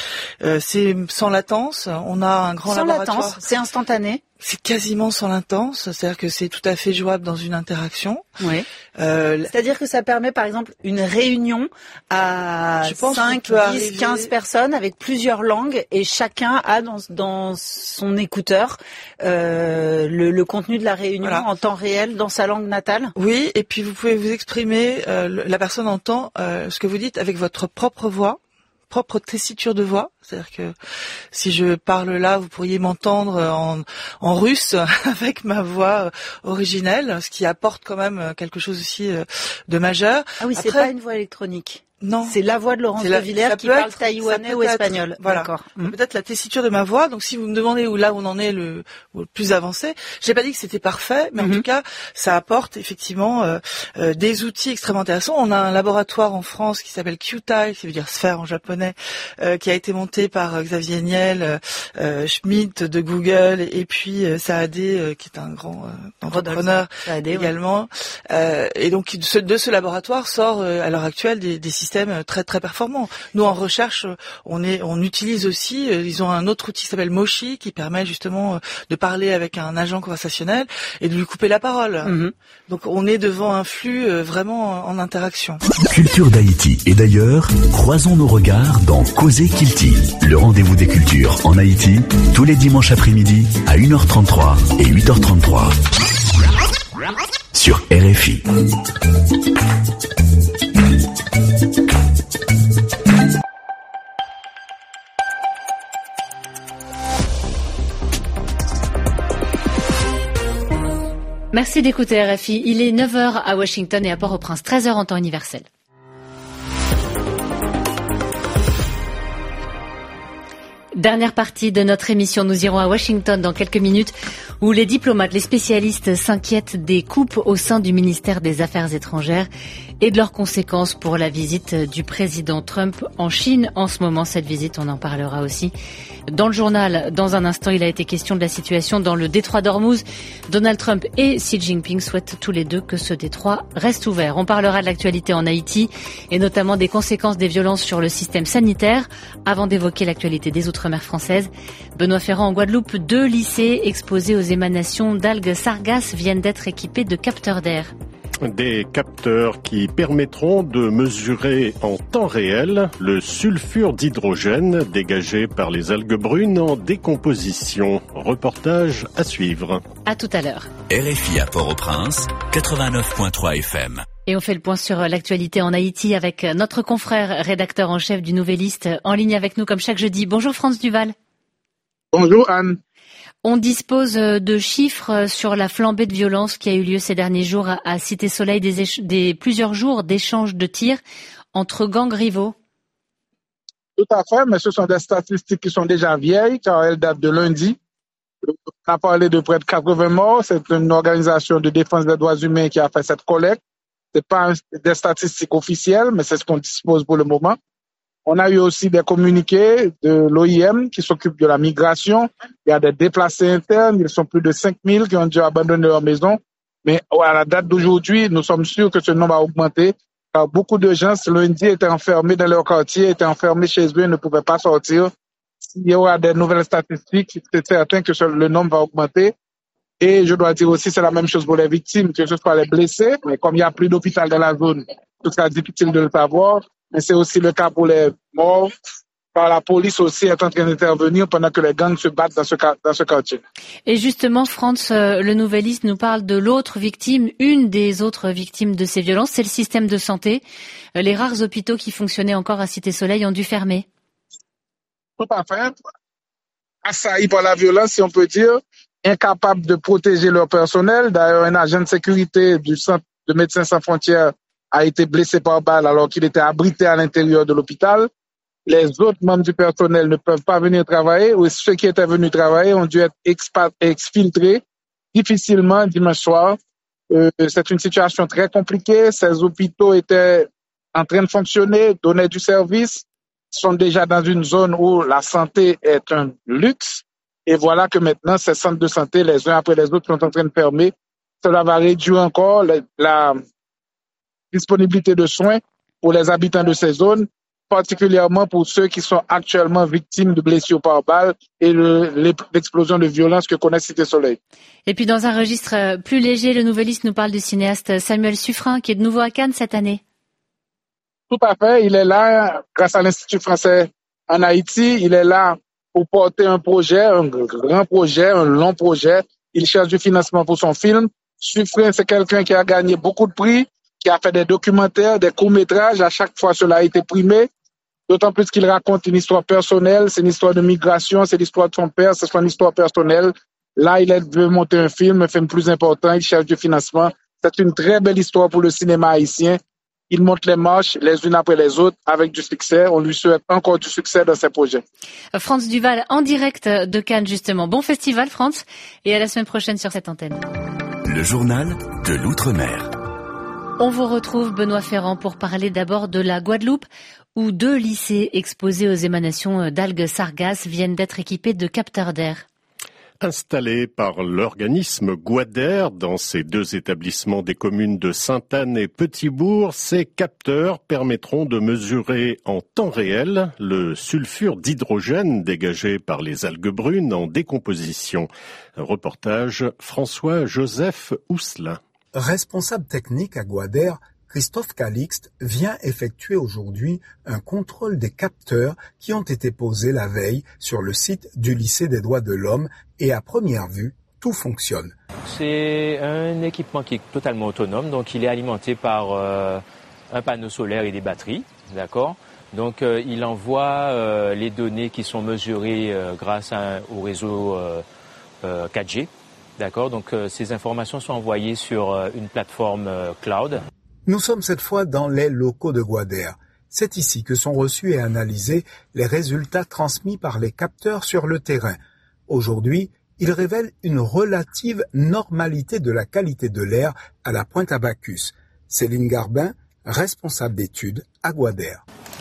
C'est sans latence. On a un grand laboratoire. Sans latence, c'est instantané. C'est quasiment sans latence, c'est-à-dire que c'est tout à fait jouable dans une interaction. Oui. C'est-à-dire que ça permet, par exemple, une réunion à 5, 10, 15 personnes avec plusieurs langues et chacun a dans son écouteur le contenu de la réunion en temps réel dans sa langue natale. Oui, et puis vous pouvez vous exprimer, la personne entend ce que vous dites avec votre propre voix, propre tessiture de voix. C'est-à-dire que si je parle là, vous pourriez m'entendre en russe avec ma voix originelle, ce qui apporte quand même quelque chose aussi de majeur. Ah oui, c'est pas une voix électronique. Non. C'est la voix de Laurence De Villers qui parle taïwanais ou espagnol. Voilà. D'accord. Peut-être la tessiture de ma voix. Donc si vous me demandez où on en est le plus avancé, j'ai pas dit que c'était parfait, mais en tout cas, ça apporte effectivement des outils extrêmement intéressants. On a un laboratoire en France qui s'appelle QTAI, qui veut dire sphère en japonais, qui a été monté par Xavier Niel, Schmidt de Google, et puis Saadé, qui est un grand entrepreneur également. Et donc de ce laboratoire sort à l'heure actuelle des systèmes très très performants. Nous en recherche, on utilise aussi, ils ont un autre outil qui s'appelle Moshi qui permet justement de parler avec un agent conversationnel et de lui couper la parole. Donc on est devant un flux vraiment en interaction. Culture d'Haïti et d'ailleurs, croisons nos regards dans Causer Kilti, le rendez-vous des cultures en Haïti, tous les dimanches après-midi à 1h33 et 8h33 sur RFI. Merci d'écouter RFI. Il est 9h à Washington et à Port-au-Prince, 13h en temps universel. Dernière partie de notre émission, nous irons à Washington dans quelques minutes où les diplomates, les spécialistes s'inquiètent des coupes au sein du ministère des Affaires étrangères et de leurs conséquences pour la visite du président Trump en Chine. En ce moment, cette visite, on en parlera aussi dans le journal. Dans un instant, il a été question de la situation dans le détroit d'Ormuz. Donald Trump et Xi Jinping souhaitent tous les deux que ce détroit reste ouvert. On parlera de l'actualité en Haïti et notamment des conséquences des violences sur le système sanitaire. Avant d'évoquer l'actualité des Outre-mer françaises, Benoît Ferrand en Guadeloupe, 2 lycées exposés aux émanations d'algues sargasses viennent d'être équipés de capteurs d'air. Des capteurs qui permettront de mesurer en temps réel le sulfure d'hydrogène dégagé par les algues brunes en décomposition. Reportage à suivre. À tout à l'heure. RFI à Port-au-Prince, 89.3 FM. Et on fait le point sur l'actualité en Haïti avec notre confrère, rédacteur en chef du Nouvelliste, en ligne avec nous comme chaque jeudi. Bonjour France Duval. Bonjour Anne. On dispose de chiffres sur la flambée de violence qui a eu lieu ces derniers jours à Cité Soleil, des plusieurs jours d'échanges de tirs entre gangs rivaux. Tout à fait, mais ce sont des statistiques qui sont déjà vieilles car elles datent de lundi. On a parlé de près de 80 morts. C'est une organisation de défense des droits humains qui a fait cette collecte. C'est pas des statistiques officielles, mais c'est ce qu'on dispose pour le moment. On a eu aussi des communiqués de l'OIM qui s'occupe de la migration. Il y a des déplacés internes. Ils sont plus de 5000 qui ont dû abandonner leur maison. Mais à la date d'aujourd'hui, nous sommes sûrs que ce nombre a augmenté. Car beaucoup de gens, ce lundi, étaient enfermés dans leur quartier, étaient enfermés chez eux et ne pouvaient pas sortir. S'il y aura des nouvelles statistiques, c'est certain que le nombre va augmenter. Et je dois dire aussi, c'est la même chose pour les victimes, que ce soit les blessés. Mais comme il n'y a plus d'hôpital dans la zone, ce sera difficile de le savoir. Mais c'est aussi le cas pour les morts. Car la police aussi est en train d'intervenir pendant que les gangs se battent dans ce quartier. Et justement, France, le Nouvelliste nous parle de l'autre victime, une des autres victimes de ces violences, c'est le système de santé. Les rares hôpitaux qui fonctionnaient encore à Cité Soleil ont dû fermer. Tout à fait. Assaillis par la violence, si on peut dire, incapables de protéger leur personnel. D'ailleurs, un agent de sécurité du centre de Médecins Sans Frontières a été blessé par balle alors qu'il était abrité à l'intérieur de l'hôpital. Les autres membres du personnel ne peuvent pas venir travailler ou ceux qui étaient venus travailler ont dû être exfiltrés difficilement dimanche soir. C'est une situation très compliquée. Ces hôpitaux étaient en train de fonctionner, donnaient du service, sont déjà dans une zone où la santé est un luxe. Et voilà que maintenant, ces centres de santé, les uns après les autres, sont en train de fermer. Cela va réduire encore la disponibilité de soins pour les habitants de ces zones, particulièrement pour ceux qui sont actuellement victimes de blessures par balle et l'explosion de violence que connaît Cité Soleil. Et puis dans un registre plus léger, le Nouvelliste nous parle du cinéaste Samuel Suffren qui est de nouveau à Cannes cette année. Tout à fait, il est là grâce à l'Institut français en Haïti, il est là pour porter un projet, un grand projet, un long projet. Il cherche du financement pour son film. Suffren, c'est quelqu'un qui a gagné beaucoup de prix, qui a fait des documentaires, des courts-métrages. À chaque fois, cela a été primé. D'autant plus qu'il raconte une histoire personnelle. C'est une histoire de migration, c'est l'histoire de son père, c'est son histoire personnelle. Là, il veut monter un film plus important. Il cherche du financement. C'est une très belle histoire pour le cinéma haïtien. Il monte les marches les unes après les autres avec du succès. On lui souhaite encore du succès dans ses projets. France Duval en direct de Cannes justement. Bon festival France et à la semaine prochaine sur cette antenne. Le journal de l'Outre-mer. On vous retrouve Benoît Ferrand pour parler d'abord de la Guadeloupe où 2 lycées exposés aux émanations d'algues sargasses viennent d'être équipés de capteurs d'air. Installés par l'organisme Guadair dans ces 2 établissements des communes de Sainte-Anne et Petit-Bourg, ces capteurs permettront de mesurer en temps réel le sulfure d'hydrogène dégagé par les algues brunes en décomposition. Reportage François-Joseph Ousselin. Responsable technique à Guadair, Christophe Calixte vient effectuer aujourd'hui un contrôle des capteurs qui ont été posés la veille sur le site du lycée des droits de l'homme et à première vue, tout fonctionne. C'est un équipement qui est totalement autonome, donc il est alimenté par un panneau solaire et des batteries, d'accord ? Donc il envoie les données qui sont mesurées grâce au réseau 4G. D'accord, donc ces informations sont envoyées sur une plateforme cloud. Nous sommes cette fois dans les locaux de Gwader. C'est ici que sont reçus et analysés les résultats transmis par les capteurs sur le terrain. Aujourd'hui, ils révèlent une relative normalité de la qualité de l'air à la Pointe-à-Bacchus. Céline Garbin, responsable d'études à Gwader.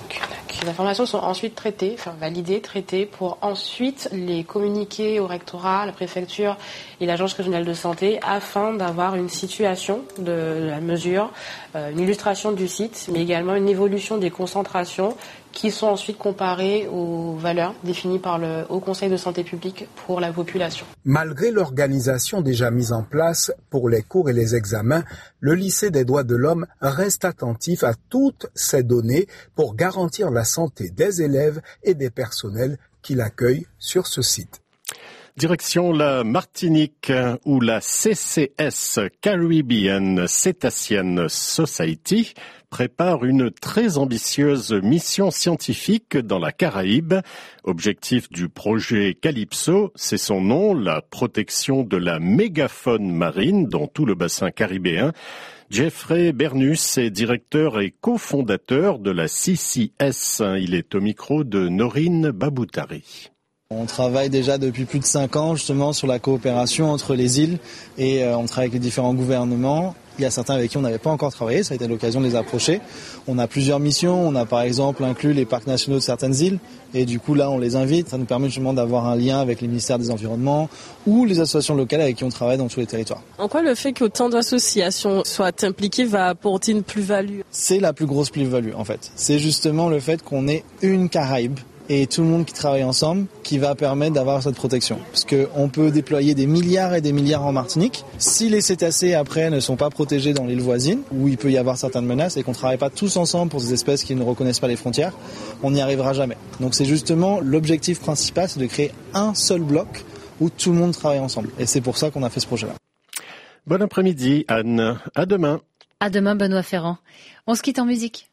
Les informations sont ensuite validées, traitées pour ensuite les communiquer au rectorat, à la préfecture et l'agence régionale de santé afin d'avoir une situation de la mesure, une illustration du site, mais également une évolution des concentrations qui sont ensuite comparées aux valeurs définies par le Haut Conseil de santé publique pour la population. Malgré l'organisation déjà mise en place pour les cours et les examens, le lycée des droits de l'homme reste attentif à toutes ces données pour garantir la santé des élèves et des personnels qui l'accueillent sur ce site. Direction la Martinique, où la CCS, Caribbean Cetacean Society, prépare une très ambitieuse mission scientifique dans la Caraïbe. Objectif du projet Calypso, c'est son nom, la protection de la mégafaune marine dans tout le bassin caribéen. Jeffrey Bernus est directeur et cofondateur de la CCS. Il est au micro de Norine Baboutari. On travaille déjà depuis plus de 5 ans justement sur la coopération entre les îles et on travaille avec les différents gouvernements. Il y a certains avec qui on n'avait pas encore travaillé, ça a été l'occasion de les approcher. On a plusieurs missions, on a par exemple inclus les parcs nationaux de certaines îles et du coup là on les invite. Ça nous permet justement d'avoir un lien avec les ministères des Environnements ou les associations locales avec qui on travaille dans tous les territoires. En quoi le fait qu'autant d'associations soient impliquées va apporter une plus-value ? C'est la plus grosse plus-value en fait. C'est justement le fait qu'on ait une Caraïbe et tout le monde qui travaille ensemble qui va permettre d'avoir cette protection. Parce qu'on peut déployer des milliards et des milliards en Martinique. Si les cétacés après ne sont pas protégés dans l'île voisine, où il peut y avoir certaines menaces et qu'on ne travaille pas tous ensemble pour des espèces qui ne reconnaissent pas les frontières, on n'y arrivera jamais. Donc c'est justement l'objectif principal, c'est de créer un seul bloc où tout le monde travaille ensemble. Et c'est pour ça qu'on a fait ce projet-là. Bon après-midi Anne, à demain. À demain Benoît Ferrand. On se quitte en musique.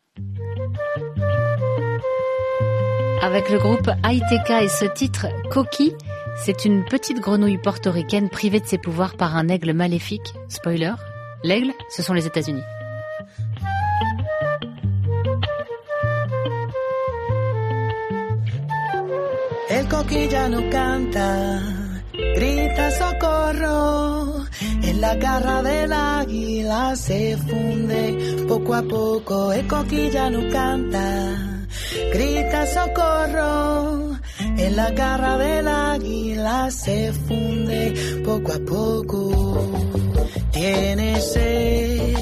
Avec le groupe Aiteka et ce titre, Coqui, c'est une petite grenouille portoricaine privée de ses pouvoirs par un aigle maléfique. Spoiler, l'aigle, ce sont les États-Unis. El coqui ya no canta, grita socorro, en la garra del águila se funde poco a poco. El coqui ya no canta, grita socorro, en la garra del águila se funde poco a poco. Tiene sed,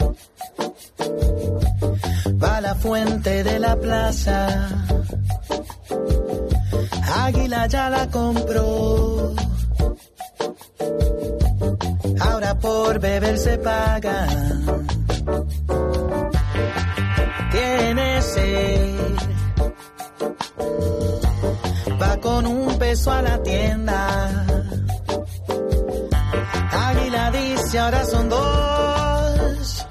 va a la fuente de la plaza, águila ya la compró, ahora por beber se paga. Tiene sed, va con un peso a la tienda, águila dice ahora son 2,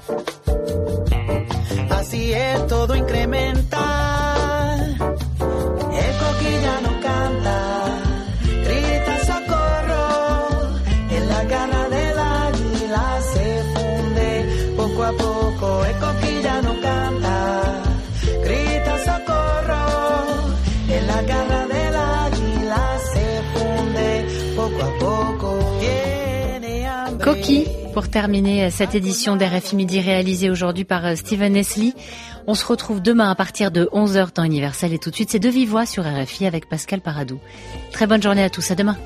así es todo incrementa, el coqui ya no canta, grita socorro, en la garra del águila se funde poco a poco, el coqui ya no canta, grita socorro, en la garra del águila se funde poco a poco. Coqui, pour terminer cette édition d'RFI Midi réalisée aujourd'hui par Steven Nesli. On se retrouve demain à partir de 11h temps universel et tout de suite c'est de vive voix sur RFI avec Pascal Paradou. Très bonne journée à tous, à demain.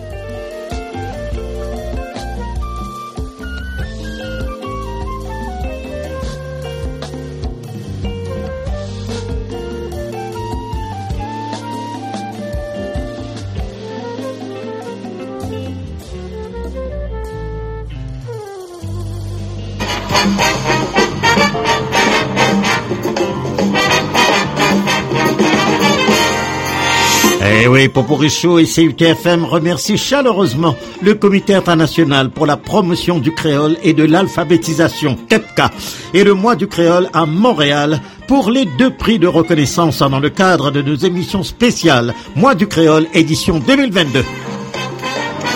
Eh oui, Poporicho et CUTFM remercient chaleureusement le Comité international pour la promotion du créole et de l'alphabétisation, KEPCA, et le mois du créole à Montréal pour les 2 prix de reconnaissance dans le cadre de nos émissions spéciales Mois du créole édition 2022.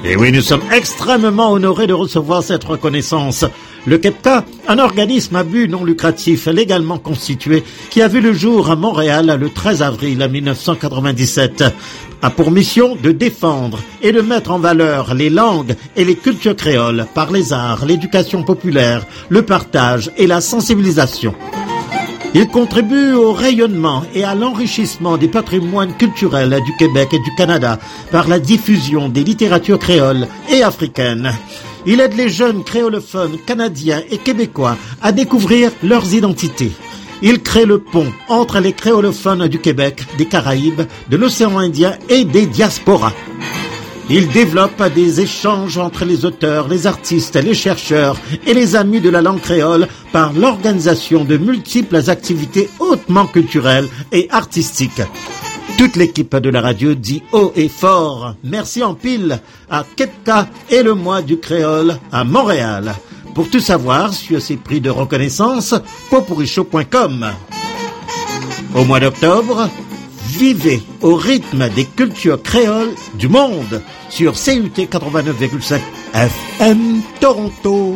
Et oui, nous sommes extrêmement honorés de recevoir cette reconnaissance. Le KEPTA, un organisme à but non lucratif légalement constitué qui a vu le jour à Montréal le 13 avril 1997, a pour mission de défendre et de mettre en valeur les langues et les cultures créoles par les arts, l'éducation populaire, le partage et la sensibilisation. Il contribue au rayonnement et à l'enrichissement des patrimoines culturels du Québec et du Canada par la diffusion des littératures créoles et africaines. Il aide les jeunes créolophones canadiens et québécois à découvrir leurs identités. Il crée le pont entre les créolophones du Québec, des Caraïbes, de l'océan Indien et des diasporas. Il développe des échanges entre les auteurs, les artistes, les chercheurs et les amis de la langue créole par l'organisation de multiples activités hautement culturelles et artistiques. Toute l'équipe de la radio dit haut et fort merci en pile à KEPTA et le mois du créole à Montréal. Pour tout savoir sur ces prix de reconnaissance, popurichaud.com. Au mois d'octobre, vivez au rythme des cultures créoles du monde sur CUT 89,5 FM Toronto.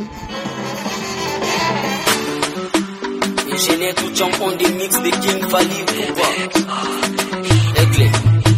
J'ai tout champion des mix de King Valley. Éclair.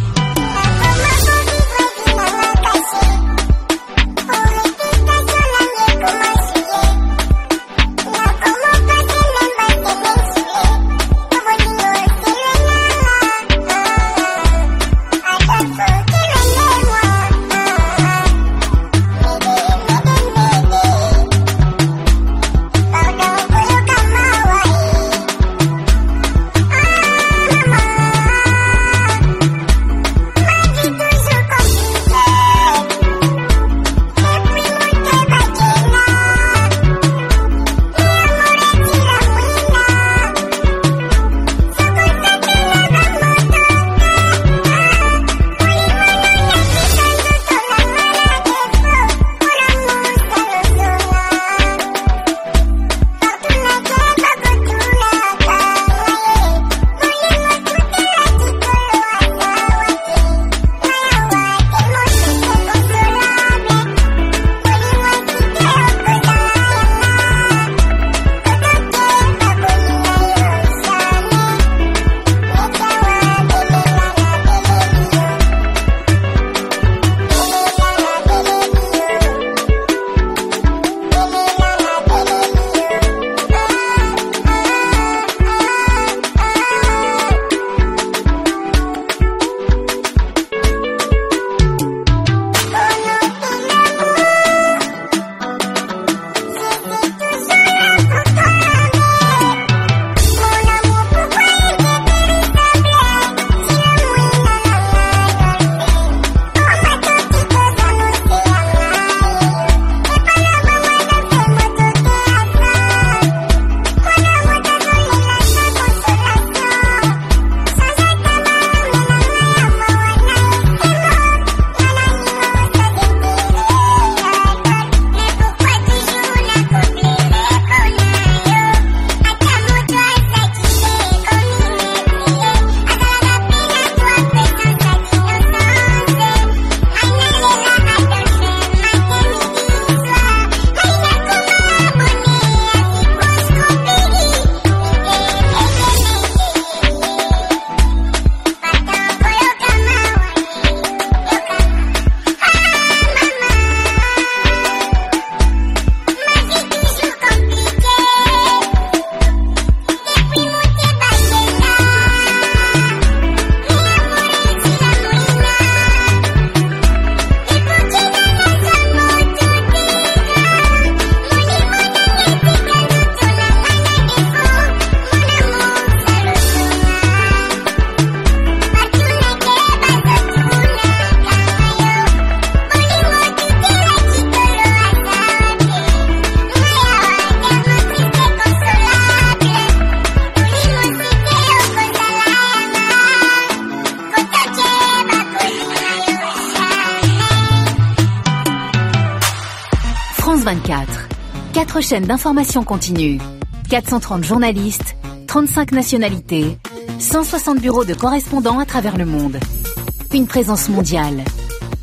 France 24. 4 chaînes d'information continue. 430 journalistes, 35 nationalités, 160 bureaux de correspondants à travers le monde. Une présence mondiale.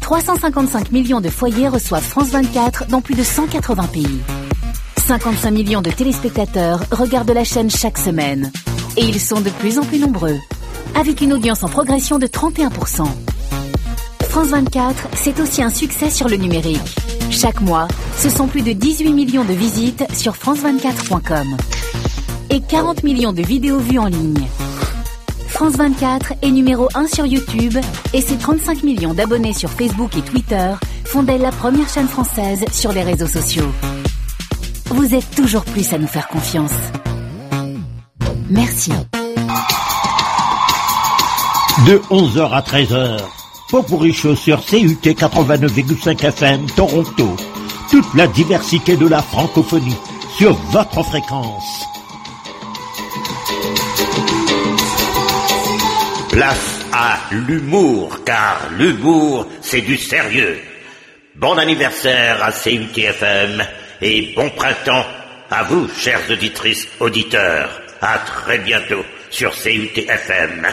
355 millions de foyers reçoivent France 24 dans plus de 180 pays. 55 millions de téléspectateurs regardent la chaîne chaque semaine. Et ils sont de plus en plus nombreux, avec une audience en progression de 31%. France 24, c'est aussi un succès sur le numérique. Chaque mois, ce sont plus de 18 millions de visites sur france24.com et 40 millions de vidéos vues en ligne. France 24 est numéro 1 sur YouTube et ses 35 millions d'abonnés sur Facebook et Twitter font d'elle la première chaîne française sur les réseaux sociaux. Vous êtes toujours plus à nous faire confiance. Merci. De 11h à 13h, Popurrí Show sur CUT 89,5 FM Toronto. Toute la diversité de la francophonie sur votre fréquence. Place à l'humour, car l'humour, c'est du sérieux. Bon anniversaire à CUT-FM et bon printemps à vous, chères auditrices, auditeurs. À très bientôt sur CUT-FM.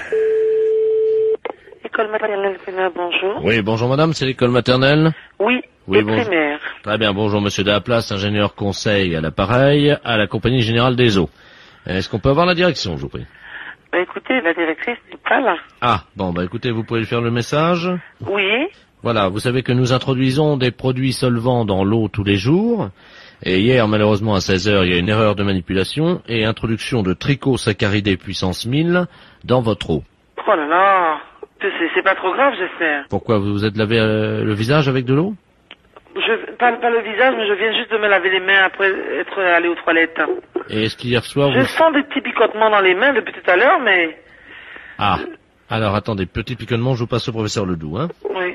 École maternelle primaire, bonjour. Oui, bonjour madame, c'est l'école maternelle? Oui, bonjour. primaire. Très bien, bonjour monsieur Delaplace, ingénieur conseil à l'appareil, à la compagnie générale des eaux. Est-ce qu'on peut avoir la direction, je vous prie? Bah écoutez, la directrice n'est pas là. Ah, bon, bah écoutez, vous pouvez lui faire le message? Oui. Voilà, vous savez que nous introduisons des produits solvants dans l'eau tous les jours. Et hier, malheureusement, à 16h, il y a une erreur de manipulation et introduction de trichosacharidés puissance 1000 dans votre eau. Oh là là, c'est pas trop grave, j'espère. Pourquoi, vous vous êtes lavé le visage avec de l'eau? Pas le visage, mais je viens juste de me laver les mains après être allé aux toilettes. Et est-ce qu'hier soir, Je sens des petits picotements dans les mains depuis tout à l'heure, mais... Ah, alors attendez, petit picotement, je vous passe au professeur Ledoux, hein? Oui.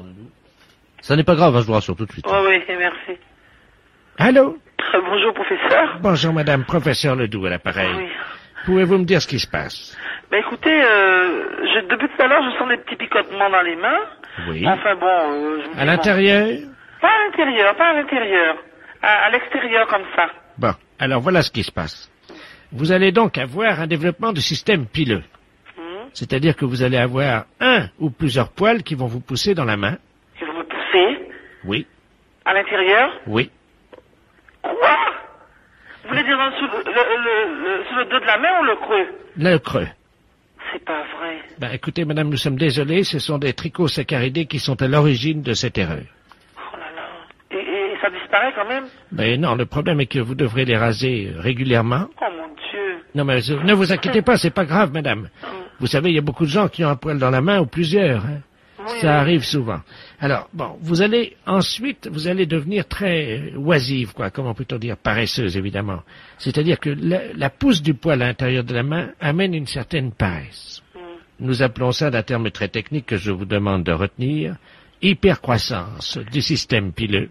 Ça n'est pas grave, hein, je vous rassure tout de suite. Oui, merci. Allô? Bonjour, professeur. Bonjour, madame, professeur Ledoux à l'appareil. Oui. Pouvez-vous me dire ce qui se passe? Ben écoutez, depuis tout à l'heure, je sens des petits picotements dans les mains. Oui. Enfin bon... à l'intérieur? Pas à l'intérieur. À l'extérieur, comme ça. Bon, alors voilà ce qui se passe. Vous allez donc avoir un développement du système pileux. C'est-à-dire que vous allez avoir un ou plusieurs poils qui vont vous pousser dans la main. Qui vont me pousser? Oui. À l'intérieur? Oui. Quoi? Vous voulez dire sous le dos de la main ou le creux? Le creux. C'est pas vrai. Ben écoutez, madame, nous sommes désolés, ce sont des trichosacharidés qui sont à l'origine de cette erreur. Oh là là. Et ça disparaît quand même? Ben non, le problème est que vous devrez les raser régulièrement. Oh mon Dieu. Non mais ne vous inquiétez pas, c'est pas grave, madame. Vous savez, il y a beaucoup de gens qui ont un poil dans la main ou plusieurs. Hein. Oui, ça arrive souvent. Alors, bon, vous allez devenir très oisive, quoi, comment peut-on dire, paresseuse, évidemment. C'est-à-dire que la pousse du poil à l'intérieur de la main amène une certaine paresse. Nous appelons ça d'un terme très technique que je vous demande de retenir, hypercroissance du système pileux.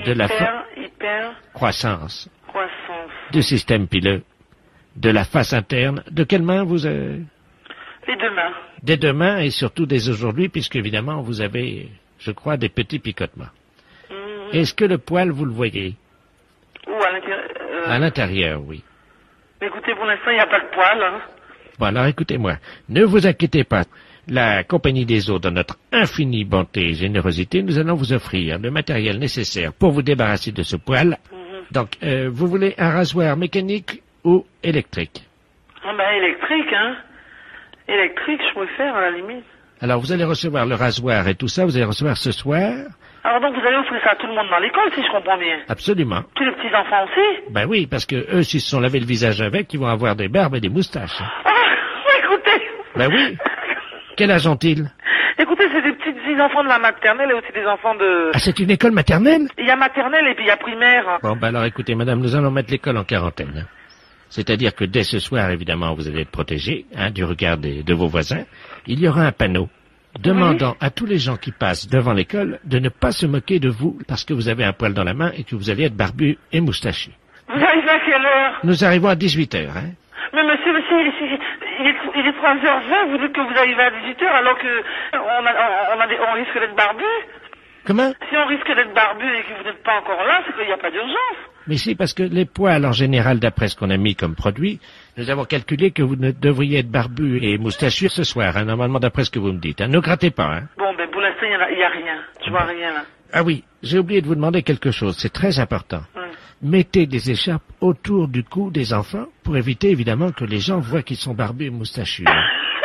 Croissance du système pileux de la face interne. De quelle main vous avez? Les deux mains. Dès demain et surtout dès aujourd'hui, puisque évidemment vous avez, je crois, des petits picotements. Est-ce que le poil, vous le voyez? Ou à l'intérieur? À l'intérieur, oui. Mais écoutez, pour l'instant, il n'y a pas de poil. Hein. Bon, alors écoutez-moi, ne vous inquiétez pas. La Compagnie des Eaux, dans notre infinie bonté et générosité, nous allons vous offrir le matériel nécessaire pour vous débarrasser de ce poil. Donc, vous voulez un rasoir mécanique ou électrique? Ah ben électrique, hein. Électrique, je préfère, à la limite. Alors, vous allez recevoir le rasoir et tout ça, vous allez recevoir ce soir. Alors donc, vous allez offrir ça à tout le monde dans l'école, si je comprends bien? Absolument. Tous les petits-enfants aussi? Ben oui, parce que eux, s'ils se sont lavés le visage avec, ils vont avoir des barbes et des moustaches. Ah, écoutez! Ben oui. Quel âge ont-ils? Écoutez, c'est des petits enfants de la maternelle et aussi des enfants de... Ah, c'est une école maternelle? Il y a maternelle et puis il y a primaire. Bon, ben alors écoutez, madame, nous allons mettre l'école en quarantaine. C'est-à-dire que dès ce soir, évidemment, vous allez être protégé du regard de vos voisins. Il y aura un panneau demandant à tous les gens qui passent devant l'école de ne pas se moquer de vous parce que vous avez un poil dans la main et que vous allez être barbu et moustachu. Vous arrivez à quelle heure? Nous arrivons à 18h, hein. Mais monsieur, il est 3h20, vous dites que vous arrivez à 18h alors que on risque d'être barbu? Comment? Si on risque d'être barbu et que vous n'êtes pas encore là, c'est qu'il n'y a pas d'urgence. Mais si, parce que les poils, en général, d'après ce qu'on a mis comme produit, nous avons calculé que vous ne devriez être barbu et moustachu ce soir, hein, normalement, d'après ce que vous me dites. Hein. Ne grattez pas, hein. Bon, ben pour l'instant, il n'y a rien. Tu vois rien, là. Ah oui, j'ai oublié de vous demander quelque chose, c'est très important. Mettez des écharpes autour du cou des enfants pour éviter, évidemment, que les gens voient qu'ils sont barbus et moustachus. Hein.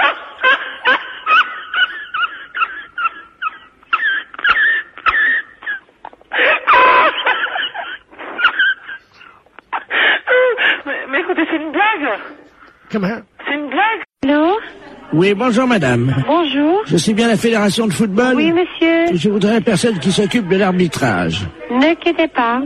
Mais écoutez, c'est une blague. Comment? C'est une blague. Allô? Oui, bonjour madame. Bonjour. Je suis bien la Fédération de football. Oui, monsieur. Je voudrais la personne qui s'occupe de l'arbitrage. Ne quittez pas.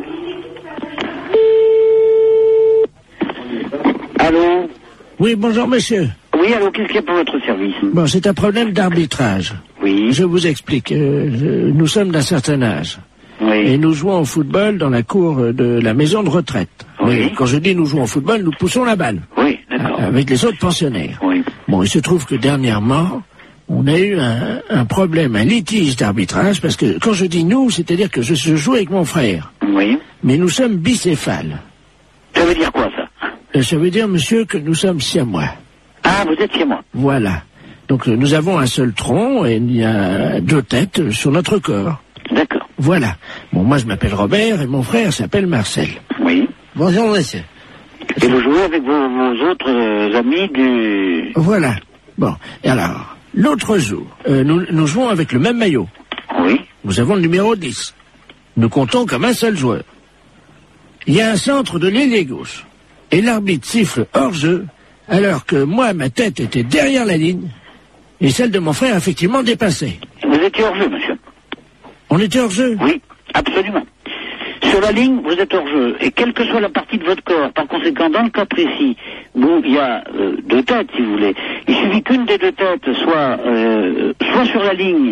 Allô? Oui, bonjour monsieur. Oui, allô, qu'est-ce qu'il y a pour votre service? Bon, c'est un problème d'arbitrage. Oui. Je vous explique. Nous sommes d'un certain âge. Oui. Et nous jouons au football dans la cour de la maison de retraite. Oui. Mais quand je dis nous jouons au football, nous poussons la balle. Oui, d'accord. Avec les autres pensionnaires. Oui. Bon, il se trouve que dernièrement, on a eu un problème, un litige d'arbitrage, parce que quand je dis nous, c'est-à-dire que je joue avec mon frère. Oui. Mais nous sommes bicéphales. Ça veut dire quoi, ça? Ça veut dire, monsieur, que nous sommes siamois. Ah, vous êtes siamois. Voilà. Donc nous avons un seul tronc et il y a 2 têtes sur notre corps. D'accord. Voilà. Bon, moi je m'appelle Robert et mon frère s'appelle Marcel. Oui. Bonjour, monsieur. Et vous jouez avec vos autres amis du... Voilà. Bon, et alors, l'autre jour, nous jouons avec le même maillot. Oui. Nous avons le numéro 10. Nous comptons comme un seul joueur. Il y a un centre de l'ailier gauche. Et l'arbitre siffle hors-jeu, alors que moi, ma tête était derrière la ligne, et celle de mon frère, effectivement, dépassée. Vous étiez hors-jeu, monsieur? On était hors-jeu? Oui, absolument. Sur la ligne, vous êtes hors-jeu. Et quelle que soit la partie de votre corps, par conséquent, dans le cas précis, où il y a 2 têtes, si vous voulez, il suffit qu'une des 2 têtes soit sur la ligne,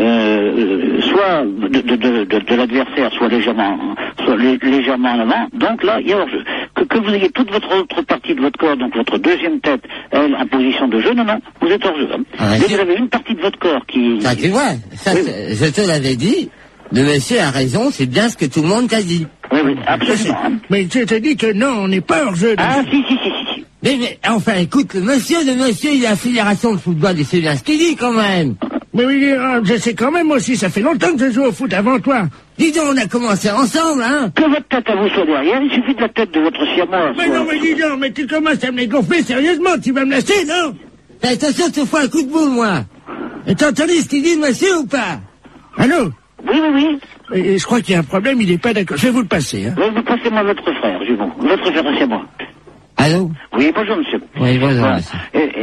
soit de l'adversaire, soit légèrement en avant. Donc là, il y a hors-jeu. Que vous ayez toute votre autre partie de votre corps, donc votre deuxième tête, elle, en position de jeu, non, vous êtes hors-jeu. Mais vous avez une partie de votre corps qui... Ça, tu vois, ça, oui. Je te l'avais dit. Le monsieur a raison, c'est bien ce que tout le monde t'a dit. Oui, absolument. Mais je te dis que non, on n'est pas hors jeu. Ah, si. Mais enfin, écoute, le monsieur, il est à la fédération de football, et c'est bien ce qu'il dit, quand même. Mais oui, je sais quand même aussi, ça fait longtemps que je joue au foot avant toi. Dis donc, on a commencé ensemble, hein. Que votre tête à vous soit derrière, il suffit de la tête de votre siamois. Mais non, mais dis donc, mais tu commences à me les gonfler sérieusement, tu vas me laisser, non? Fais attention, tu te fous un coup de boule, moi. Et t'as entendu ce qu'il dit, monsieur, ou pas? Allô? Oui. Et je crois qu'il y a un problème, il n'est pas d'accord. Je vais vous le passer, hein. Oui, vous passez-moi votre frère, votre frère c'est moi. Allô? Oui, bonjour, monsieur. Oui, bonjour, monsieur.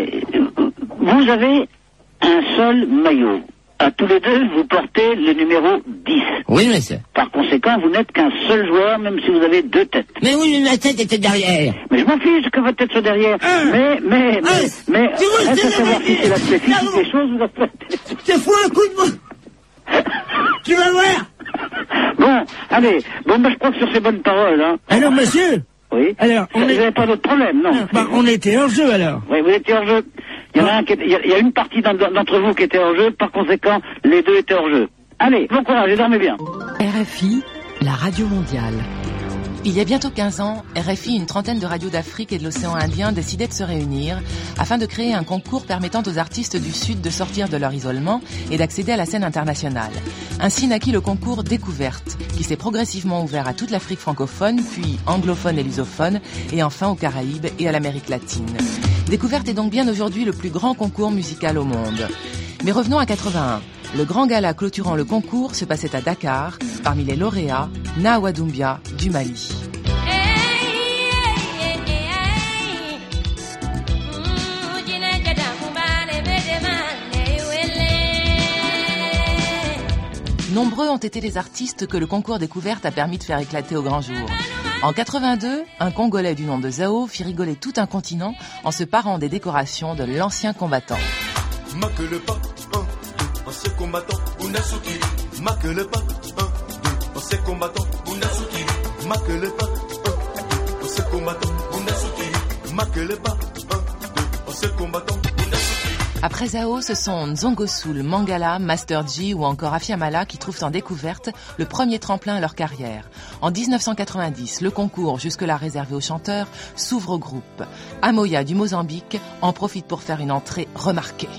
Vous avez un seul maillot. À tous les deux, vous portez le numéro 10. Oui, monsieur. Par conséquent, vous n'êtes qu'un seul joueur, même si vous avez 2 têtes. Mais oui, ma tête était derrière. Mais je m'en fiche que votre tête soit derrière. Mais, reste à savoir si c'est l'aspect physique des choses ou l'aspect... Tu fous un coup de boule. Tu vas voir. Bon, allez. Je crois que sur ces bonnes paroles, hein. Alors, monsieur? Oui. Alors, vous n'avez pas d'autre problème, non? On était hors jeu, alors. Oui, vous étiez hors jeu. Il y a une partie d'entre vous qui était hors jeu, par conséquent, les 2 étaient hors jeu. Allez, bon courage et dormez bien. RFI, la radio mondiale. Il y a bientôt 15 ans, RFI et une trentaine de radios d'Afrique et de l'océan Indien décidaient de se réunir afin de créer un concours permettant aux artistes du Sud de sortir de leur isolement et d'accéder à la scène internationale. Ainsi naquit le concours Découverte, qui s'est progressivement ouvert à toute l'Afrique francophone, puis anglophone et lusophone, et enfin aux Caraïbes et à l'Amérique latine. Découverte est donc bien aujourd'hui le plus grand concours musical au monde. Mais revenons à 81. Le grand gala clôturant le concours se passait à Dakar, parmi les lauréats, Nawa Doumbia du Mali. Nombreux ont été les artistes que le concours Découverte a permis de faire éclater au grand jour. En 82, un Congolais du nom de Zao fit rigoler tout un continent en se parant des décorations de l'ancien combattant. Ancien combattant, Unasuki, Makele pas, ancien combattant, Unasuki, Makele pas, ancien combattant, Unasuki, Makele pas, ancien combattant, Unasuki. Après Zao, ce sont Nzongo Soul, Mangala, Master G ou encore Afiamala qui trouvent en découverte le premier tremplin à leur carrière. En 1990, le concours, jusque-là réservé aux chanteurs, s'ouvre au groupe. Amoya du Mozambique en profite pour faire une entrée remarquée.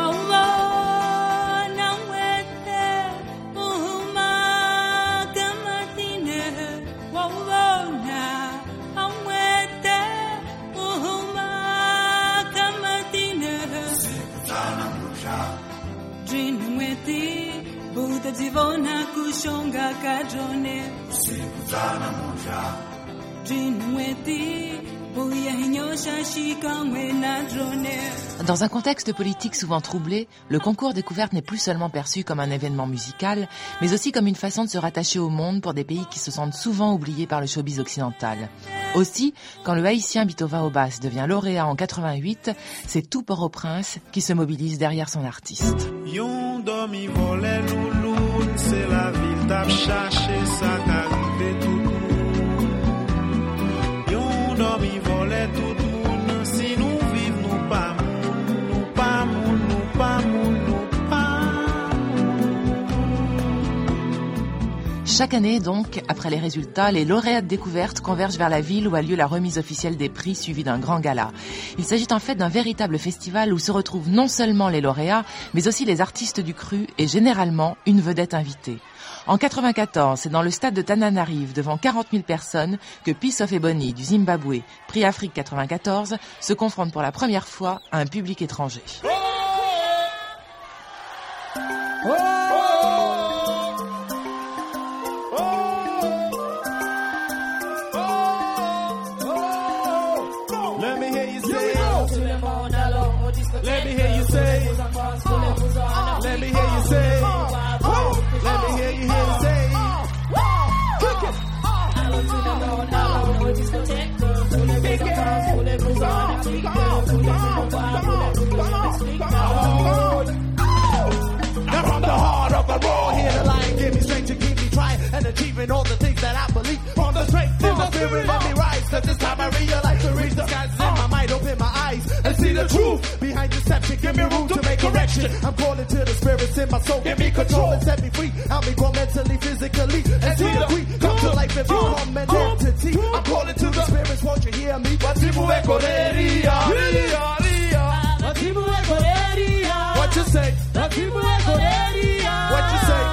Dzivona kushonga kadrone sikuzana moja drinweti buya hinyosha shikamwe na drone. Dans un contexte politique souvent troublé, le concours découverte n'est plus seulement perçu comme un événement musical, mais aussi comme une façon de se rattacher au monde pour des pays qui se sentent souvent oubliés par le showbiz occidental. Aussi, quand le haïtien Bitova Obas devient lauréat en 88, c'est tout Port-au-Prince qui se mobilise derrière son artiste. Yon dormi volé louloune, c'est la ville t'a cherché ça qu'arrive tout le monde. Yon dormi volé tout le monde, si nous vivons nous pas moun, nous pas moun, nous pas moun, nous pas moun. Chaque année donc, après les résultats, les lauréats de découverte convergent vers la ville où a lieu la remise officielle des prix suivie d'un grand gala. Il s'agit en fait d'un véritable festival où se retrouvent non seulement les lauréats, mais aussi les artistes du cru et généralement une vedette invitée. En 94, c'est dans le stade de Tananarive, devant 40 000 personnes, que Peace of Ebony du Zimbabwe, prix Afrique 94, se confronte pour la première fois à un public étranger. Let me hear you say, let me hear you say, let me hear you say, let me hear you say, kick it. Now from the heart of the raw, here the lion give me strength to keep me trying and achieving all the things that I believe. From the strength in my spirit, let me rise. Cause this time I realize to reach the skies in my mind, open my eyes and see the truth behind deception. Give me room to make correction. I'm calling to the spirits in my soul. Give me control and set me free. Help me grow mentally, physically, and see the we come to life and become an entity. I'm calling to the spirits, won't you hear me? What you say? What you say? What you say?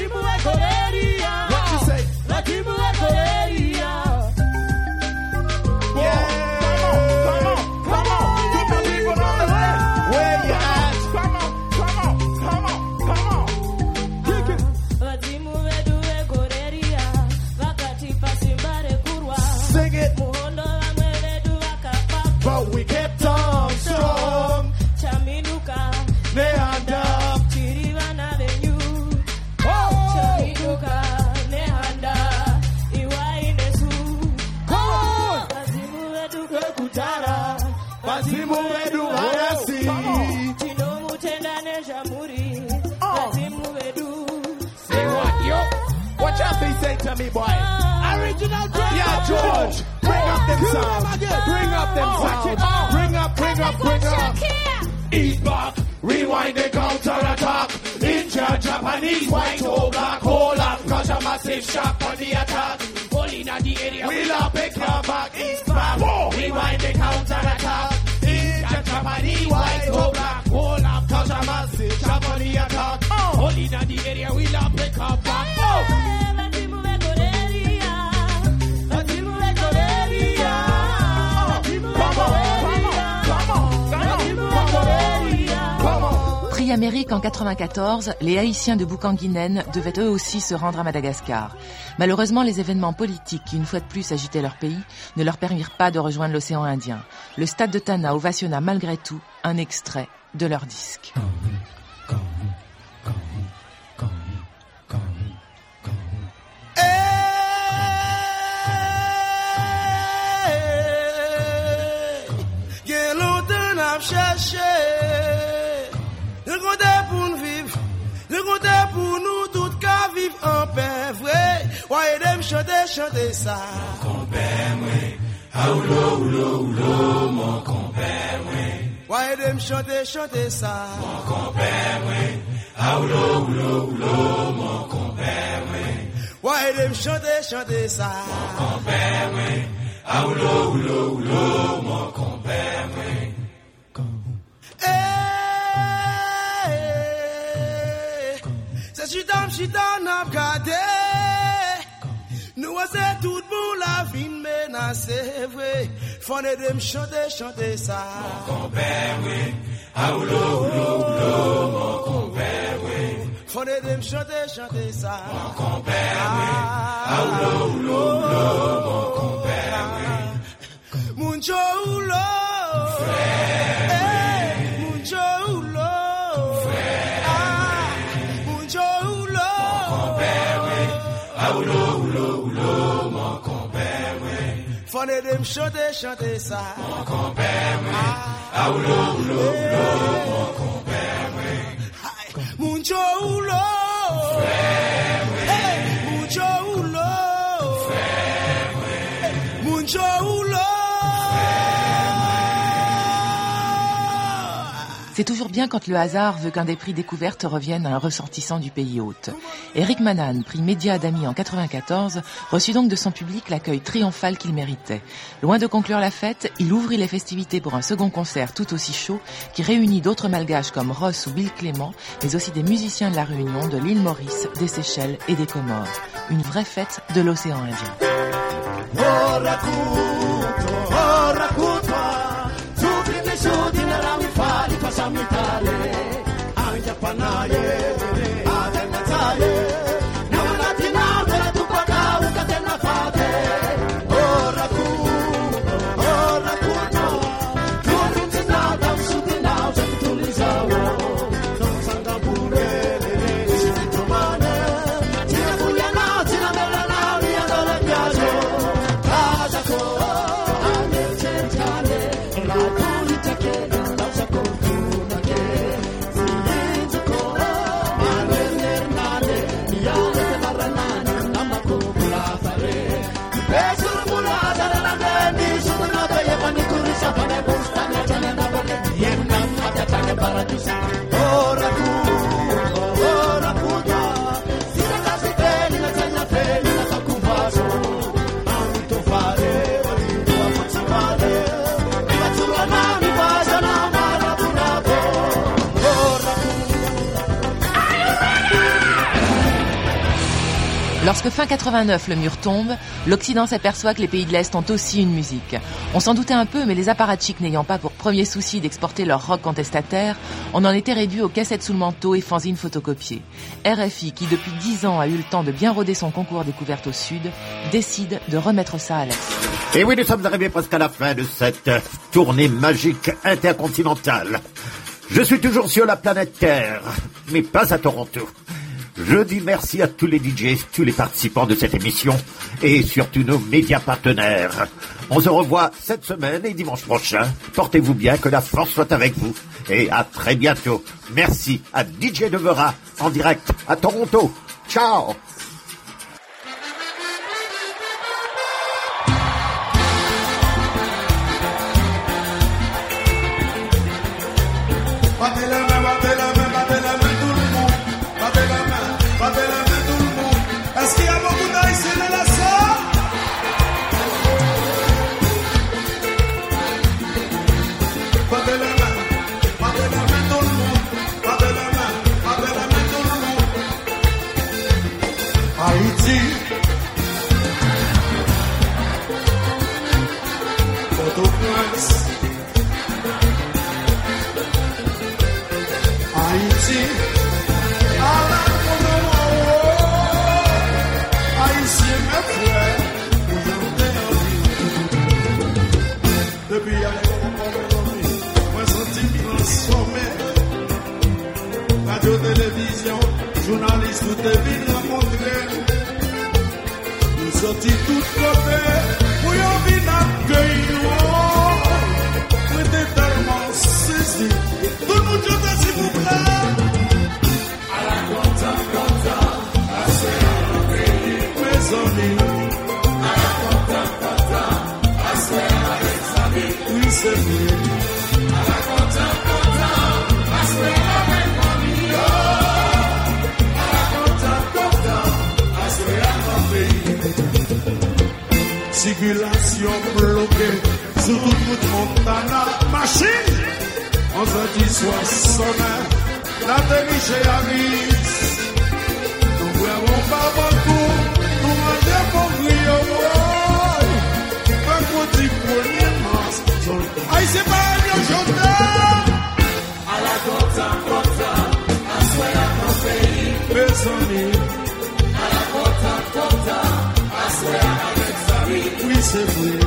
But we kept on strong. Chaminuka, Nehanda, Chirivana Venue. Chaminuka, Nehanda, Iwainesu. Bazimu Edu Kutara, Bazimu Edu Arasi. Chinomu Tendane Jamuri, Bazimu Edu. Say what, yo? What y'all be saying to me, boy? Original George. Yeah, George. Bring up them sounds. Bring up them sounds. Bring up. Eat back. Rewind the counter attack. Injured Japanese, white or black. Hold up, cause a massive shock on the attack. All in the area. We'll up pick your back. East back. Rewind the counter attack. Injured Japanese, white or black. Hold up, cause a massive shock on the attack. All in the area. We'll up pick your back. Prix Amérique en 94, les Haïtiens de Boucanguinen devaient eux aussi se rendre à Madagascar. Malheureusement, les événements politiques qui, une fois de plus, agitaient leur pays, ne leur permirent pas de rejoindre l'océan Indien. Le stade de Tana ovationna malgré tout un extrait de leur disque. Le compte pour nous vivre, le compte pour nous tout qu'à vivre en paix, vrai. Ouais, dem chanter ça. Mon compère, ouais. Ah, oulo, mon compère, ouais. Why them chante ça? Mon compère, oui. Ah, oulo, mon compère, oui. Why them chante ça? Mon compère, oui. Ah, oulo, mon compère, oui. C'est chita n'a gardé. Nous c'est tout pour la vie menacée, vrai. Fondé de me chanter ça. Mon compère, oui. Ah, oulo, mon compère, oui. Fondé de me chanter ça. Mon compère, oui. Ah, oulo, mon compère, oui. Muncho oulo. Frère. Muncho oulo. Frère. Muncho oulo. Mon compère, oui. Ah, oulo, mon compère, oui. Fondé de me chanter ça. Mon compère, oui. Ah, oulo, mon compère, oui. Muncho oulo. Frère, oui. Muncho oulo. Frère, oui. Muncho oulo. C'est toujours bien quand le hasard veut qu'un des prix découvertes revienne à un ressortissant du pays hôte. Eric Manan, prix Média Adami en 94, reçut donc de son public l'accueil triomphal qu'il méritait. Loin de conclure la fête, il ouvrit les festivités pour un second concert tout aussi chaud qui réunit d'autres malgaches comme Ross ou Bill Clément, mais aussi des musiciens de la Réunion, de l'île Maurice, des Seychelles et des Comores. Une vraie fête de l'océan Indien. Samitale, anja panaye, adena taye, nuna tina mera tupaka ukatena fate, ora kuno, turutina dam sutina usakutulizawo, sanga burele, sitomane, tina kuyana, tina melana, riandola piazo, kaza ko, ane chenjane, la kulita kena. Lorsque fin 89 le mur tombe, l'Occident s'aperçoit que les pays de l'Est ont aussi une musique. On s'en doutait un peu, mais les apparatchiks n'ayant pas pour premier souci d'exporter leur rock contestataire, on en était réduit aux cassettes sous le manteau et fanzines photocopiées. RFI, qui depuis 10 ans a eu le temps de bien roder son concours découverte au Sud, décide de remettre ça à l'Est. Et oui, nous sommes arrivés presque à la fin de cette tournée magique intercontinentale. Je suis toujours sur la planète Terre, mais pas à Toronto. Je dis merci à tous les DJs, tous les participants de cette émission et surtout nos médias partenaires. On se revoit cette semaine et dimanche prochain. Portez-vous bien, que la force soit avec vous et à très bientôt. Merci à DJ Devera en direct à Toronto. Ciao. Haïti, Port-au-Prince, Haïti, à la Haïtien, mes frères, aujourd'hui en vie. Depuis à moi senti transformé. Radio, télévision, journaliste, tout est vite rencontré. Nous sortis toutes côtés, pour y en venir accueillir. Nous étions tellement saisis. Tout le monde chante s'il vous plaît. À la content, à ce mes amis. À la content, à ce mes amis. Oui, c'est vrai. À la content. circulation bloquée, sur toute route Montana, machine, on se dit soit sonné, la tenue chez Avis, nous verrons pas beaucoup, nous mangeons pour crier, un petit premier mars, aïe c'est pas un bien chanteur, à la Kota, à Soya, mon pays, mes amis, à la Kota, à Soya, avec Zari, oui c'est vrai.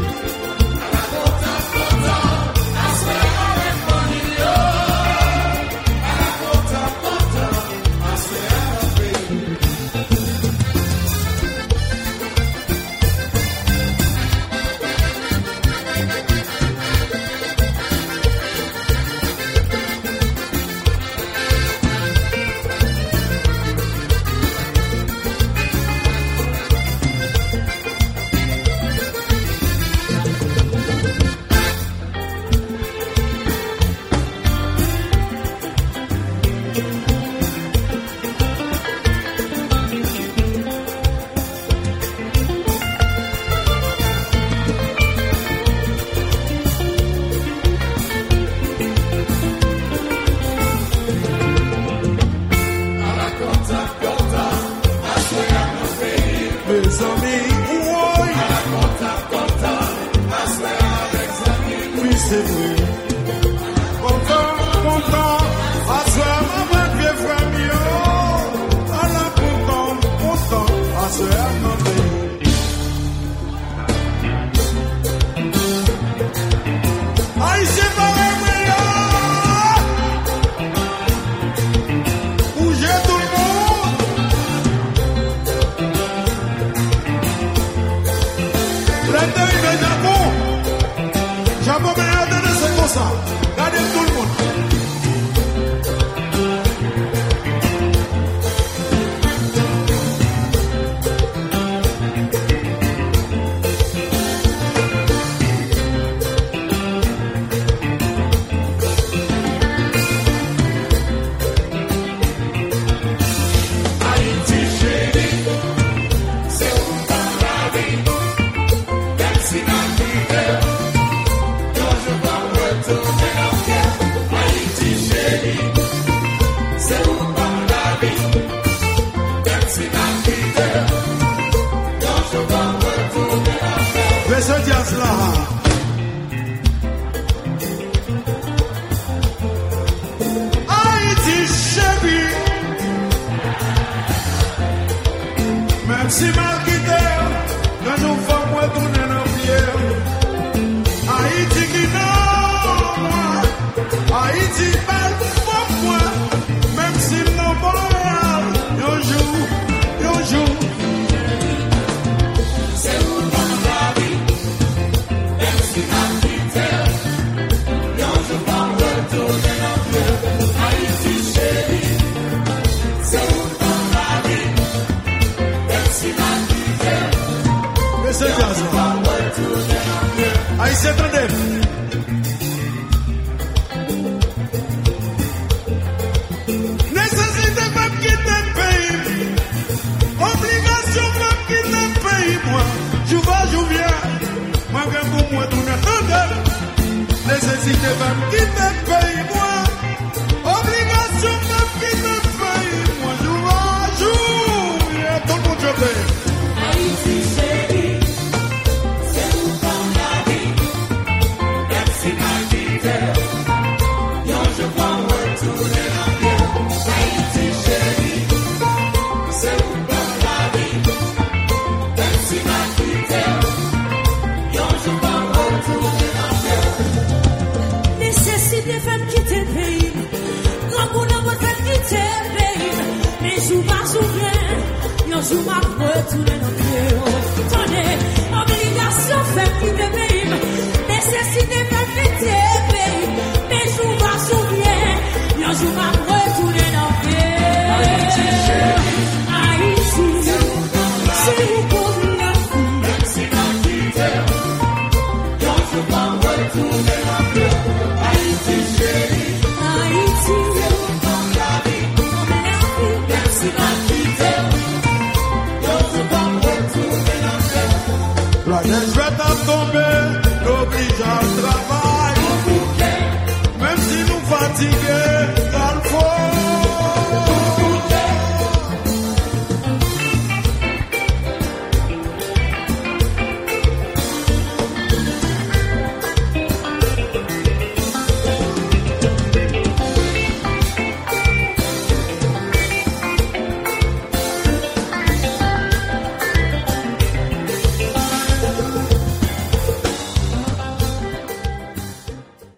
fête à tomber, l'oblige à travail. Même si nous fatigués,